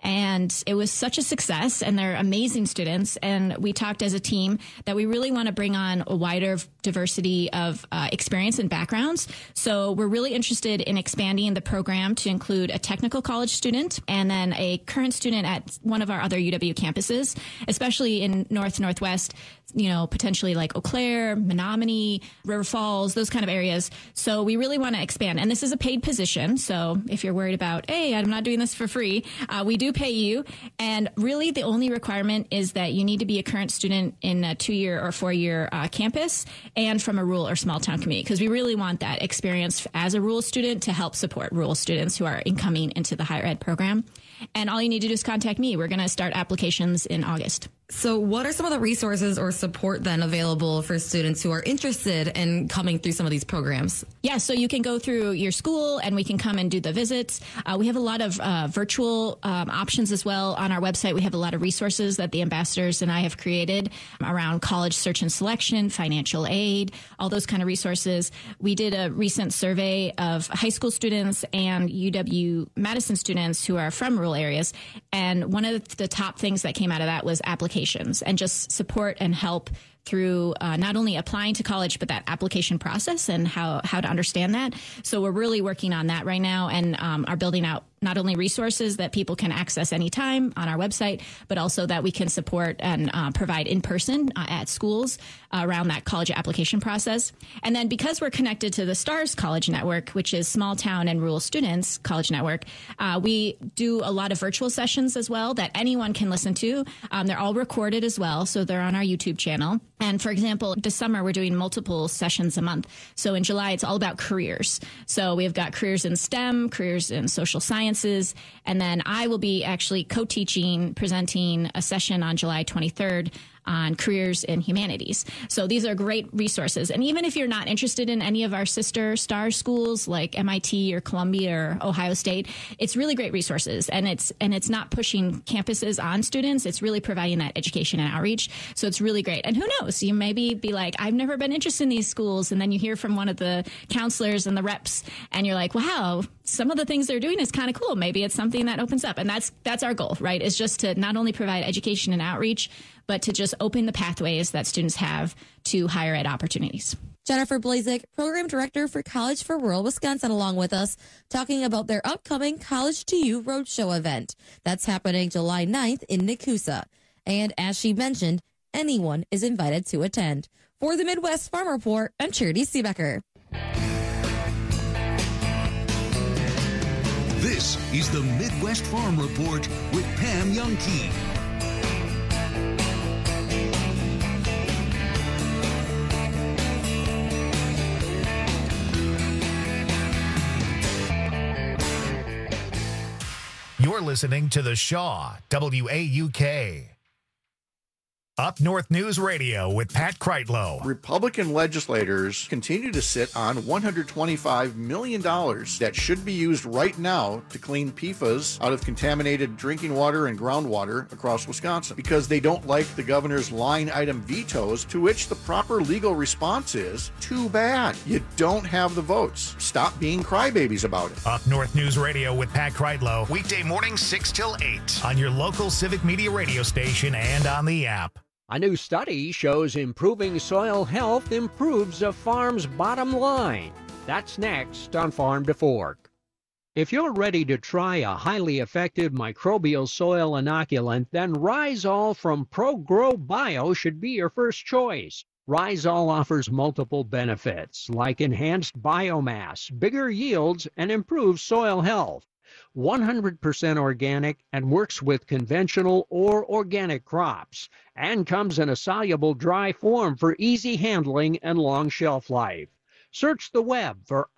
And it was such a success, and they're amazing students. And we talked as a team that we really want to bring on a wider diversity of experience and backgrounds. So we're really interested in expanding the program to include a technical college student and then a current student at one of our other UW campuses, especially in Northwest, potentially like Eau Claire, Menominee, River Falls, those kind of areas. So we really want to expand. And this is a paid position. So if you're worried about, hey, I'm not doing this for free, we do pay you. And really the only requirement is that you need to be a current student in a 2-year or 4-year campus and from a rural or small town community, because we really want that experience as a rural student to help support rural students who are incoming into the higher ed program. And all you need to do is contact me. We're going to start applications in August. So what are some of the resources or support then available for students who are interested in coming through some of these programs? Yeah, so you can go through your school and we can come and do the visits. We have a lot of virtual options as well on our website. We have a lot of resources that the ambassadors and I have created around college search and selection, financial aid, all those kind of resources. We did a recent survey of high school students and UW-Madison students who are from rural areas. And one of the top things that came out of that was applications and just support and help through not only applying to college, but that application process and how to understand that. So we're really working on that right now and are building out not only resources that people can access anytime on our website, but also that we can support and provide in person at schools around that college application process. And then because we're connected to the STARS College Network, which is Small Town and Rural Students College Network, we do a lot of virtual sessions as well that anyone can listen to. They're all recorded as well, so they're on our YouTube channel. And for example, this summer, we're doing multiple sessions a month. So in July, it's all about careers. So we've got careers in STEM, careers in social sciences. And then I will be actually co-teaching, presenting a session on July 23rd on careers in humanities. So these are great resources. And even if you're not interested in any of our sister STAR schools like MIT or Columbia or Ohio State, it's really great resources. And it's not pushing campuses on students. It's really providing that education and outreach. So it's really great. And who knows, you maybe be like, I've never been interested in these schools. And then you hear from one of the counselors and the reps and you're like, wow, some of the things they're doing is kind of cool. Maybe it's something that opens up. And that's our goal, right? Is just to not only provide education and outreach, but to just open the pathways that students have to higher ed opportunities. Jennifer Blazek, Program Director for College for Rural Wisconsin, along with us, talking about their upcoming College to You Roadshow event. That's happening July 9th in Nakusa. And as she mentioned, anyone is invited to attend. For the Midwest Farm Report, I'm Charity Seebecker. This is the Midwest Farm Report with Pam Youngkey. You're listening to The Shaw, WAUK. Up North News Radio with Pat Kreitlow. Republican legislators continue to sit on $125 million that should be used right now to clean PFAS out of contaminated drinking water and groundwater across Wisconsin because they don't like the governor's line item vetoes, to which the proper legal response is, too bad. You don't have the votes. Stop being crybabies about it. Up North News Radio with Pat Kreitlow. Weekday mornings 6 till 8 on your local Civic Media radio station and on the app. A new study shows improving soil health improves a farm's bottom line. That's next on Farm to Fork. If you're ready to try a highly effective microbial soil inoculant, then Rhizol from ProGrow Bio should be your first choice. Rhizol offers multiple benefits like enhanced biomass, bigger yields, and improved soil health. 100% organic and works with conventional or organic crops, and comes in a soluble dry form for easy handling and long shelf life. Search the web for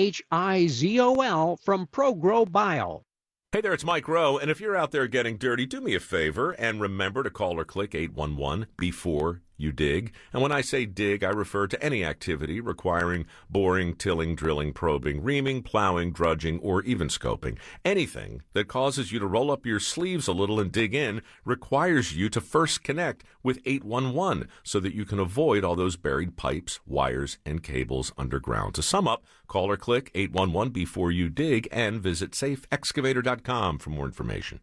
RHIZOL from ProGrow Bio. Hey there, it's Mike Rowe, and if you're out there getting dirty, do me a favor and remember to call or click 811 before you dig. And when I say dig, I refer to any activity requiring boring, tilling, drilling, probing, reaming, plowing, drudging, or even scoping. Anything that causes you to roll up your sleeves a little and dig in requires you to first connect with 811 so that you can avoid all those buried pipes, wires, and cables underground. To sum up, call or click 811 before you dig and visit safeexcavator.com for more information.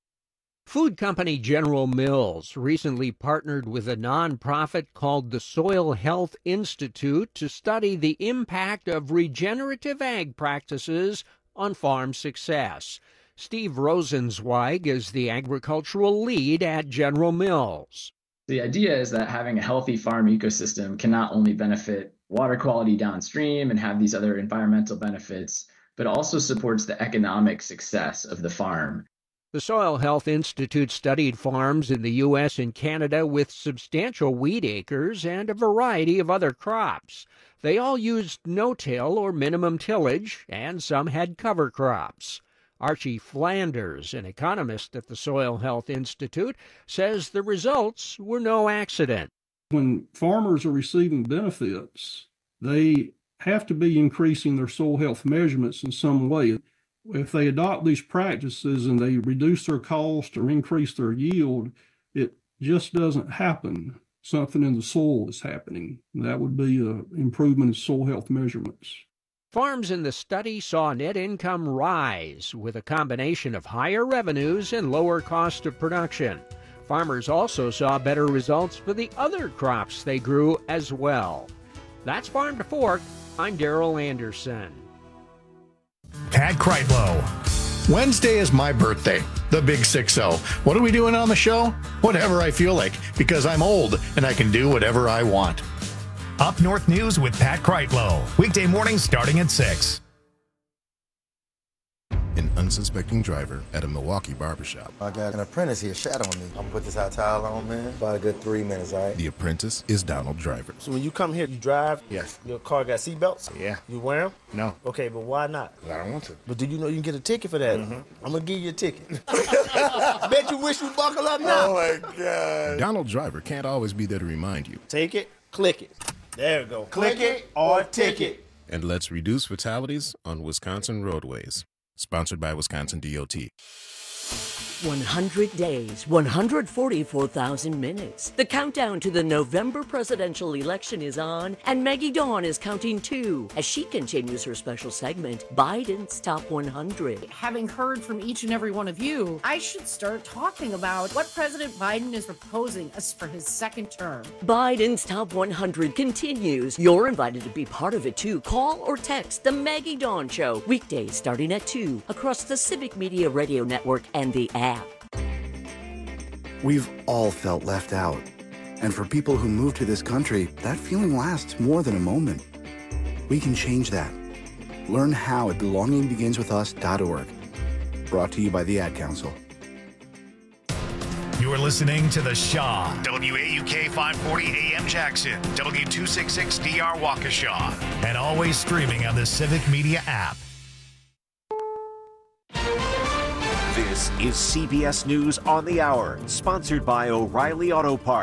Food company General Mills recently partnered with a nonprofit called the Soil Health Institute to study the impact of regenerative ag practices on farm success. Steve Rosenzweig is the agricultural lead at General Mills. The idea is that having a healthy farm ecosystem can not only benefit water quality downstream and have these other environmental benefits, but also supports the economic success of the farm. The Soil Health Institute studied farms in the U.S. and Canada with substantial wheat acres and a variety of other crops. They all used no-till or minimum tillage, and some had cover crops. Archie Flanders, an economist at the Soil Health Institute, says the results were no accident. When farmers are receiving benefits, they have to be increasing their soil health measurements in some way. If they adopt these practices and they reduce their cost or increase their yield, it just doesn't happen. Something in the soil is happening. That would be an improvement in soil health measurements. Farms in the study saw net income rise with a combination of higher revenues and lower cost of production. Farmers also saw better results for the other crops they grew as well. That's Farm to Fork. I'm Darrell Anderson. Pat Kreitlow. Wednesday is my birthday, the Big 6-0. What are we doing on the show? Whatever I feel like, because I'm old and I can do whatever I want. Up North News with Pat Kreitlow. Weekday mornings starting at 6. An unsuspecting driver at a Milwaukee barbershop. I got an apprentice here shadowing me. I'm gonna put this hot towel on, man. About a good 3 minutes, all right? The apprentice is Donald Driver. So when you come here, you drive? Yes. Your car got seatbelts? Yeah. You wear them? No. Okay, but why not? I don't want to. But do you know you can get a ticket for that? I'm gonna give you a ticket. Bet you wish you buckle up now. Oh my God. Donald Driver can't always be there to remind you. Take it, click it. There we go. Click it or ticket. And let's reduce fatalities on Wisconsin roadways. Sponsored by Wisconsin DOT. 100 days, 144,000 minutes. The countdown to the November presidential election is on, and Maggie Dawn is counting too as she continues her special segment, Biden's Top 100. Having heard from each and every one of you, I should start talking about what President Biden is proposing us for his second term. Biden's Top 100 continues. You're invited to be part of it too. Call or text The Maggie Dawn Show, weekdays starting at 2, across the Civic Media Radio Network and the app. We've all felt left out. And for people who move to this country, that feeling lasts more than a moment. We can change that. Learn how at belongingbeginswithus.org. Brought to you by the Ad Council. You're listening to The Shaw, WAUK 540 AM Jackson, W266DR Waukesha, and always streaming on the Civic Media app. This is CBS News on the Hour, sponsored by O'Reilly Auto Parts.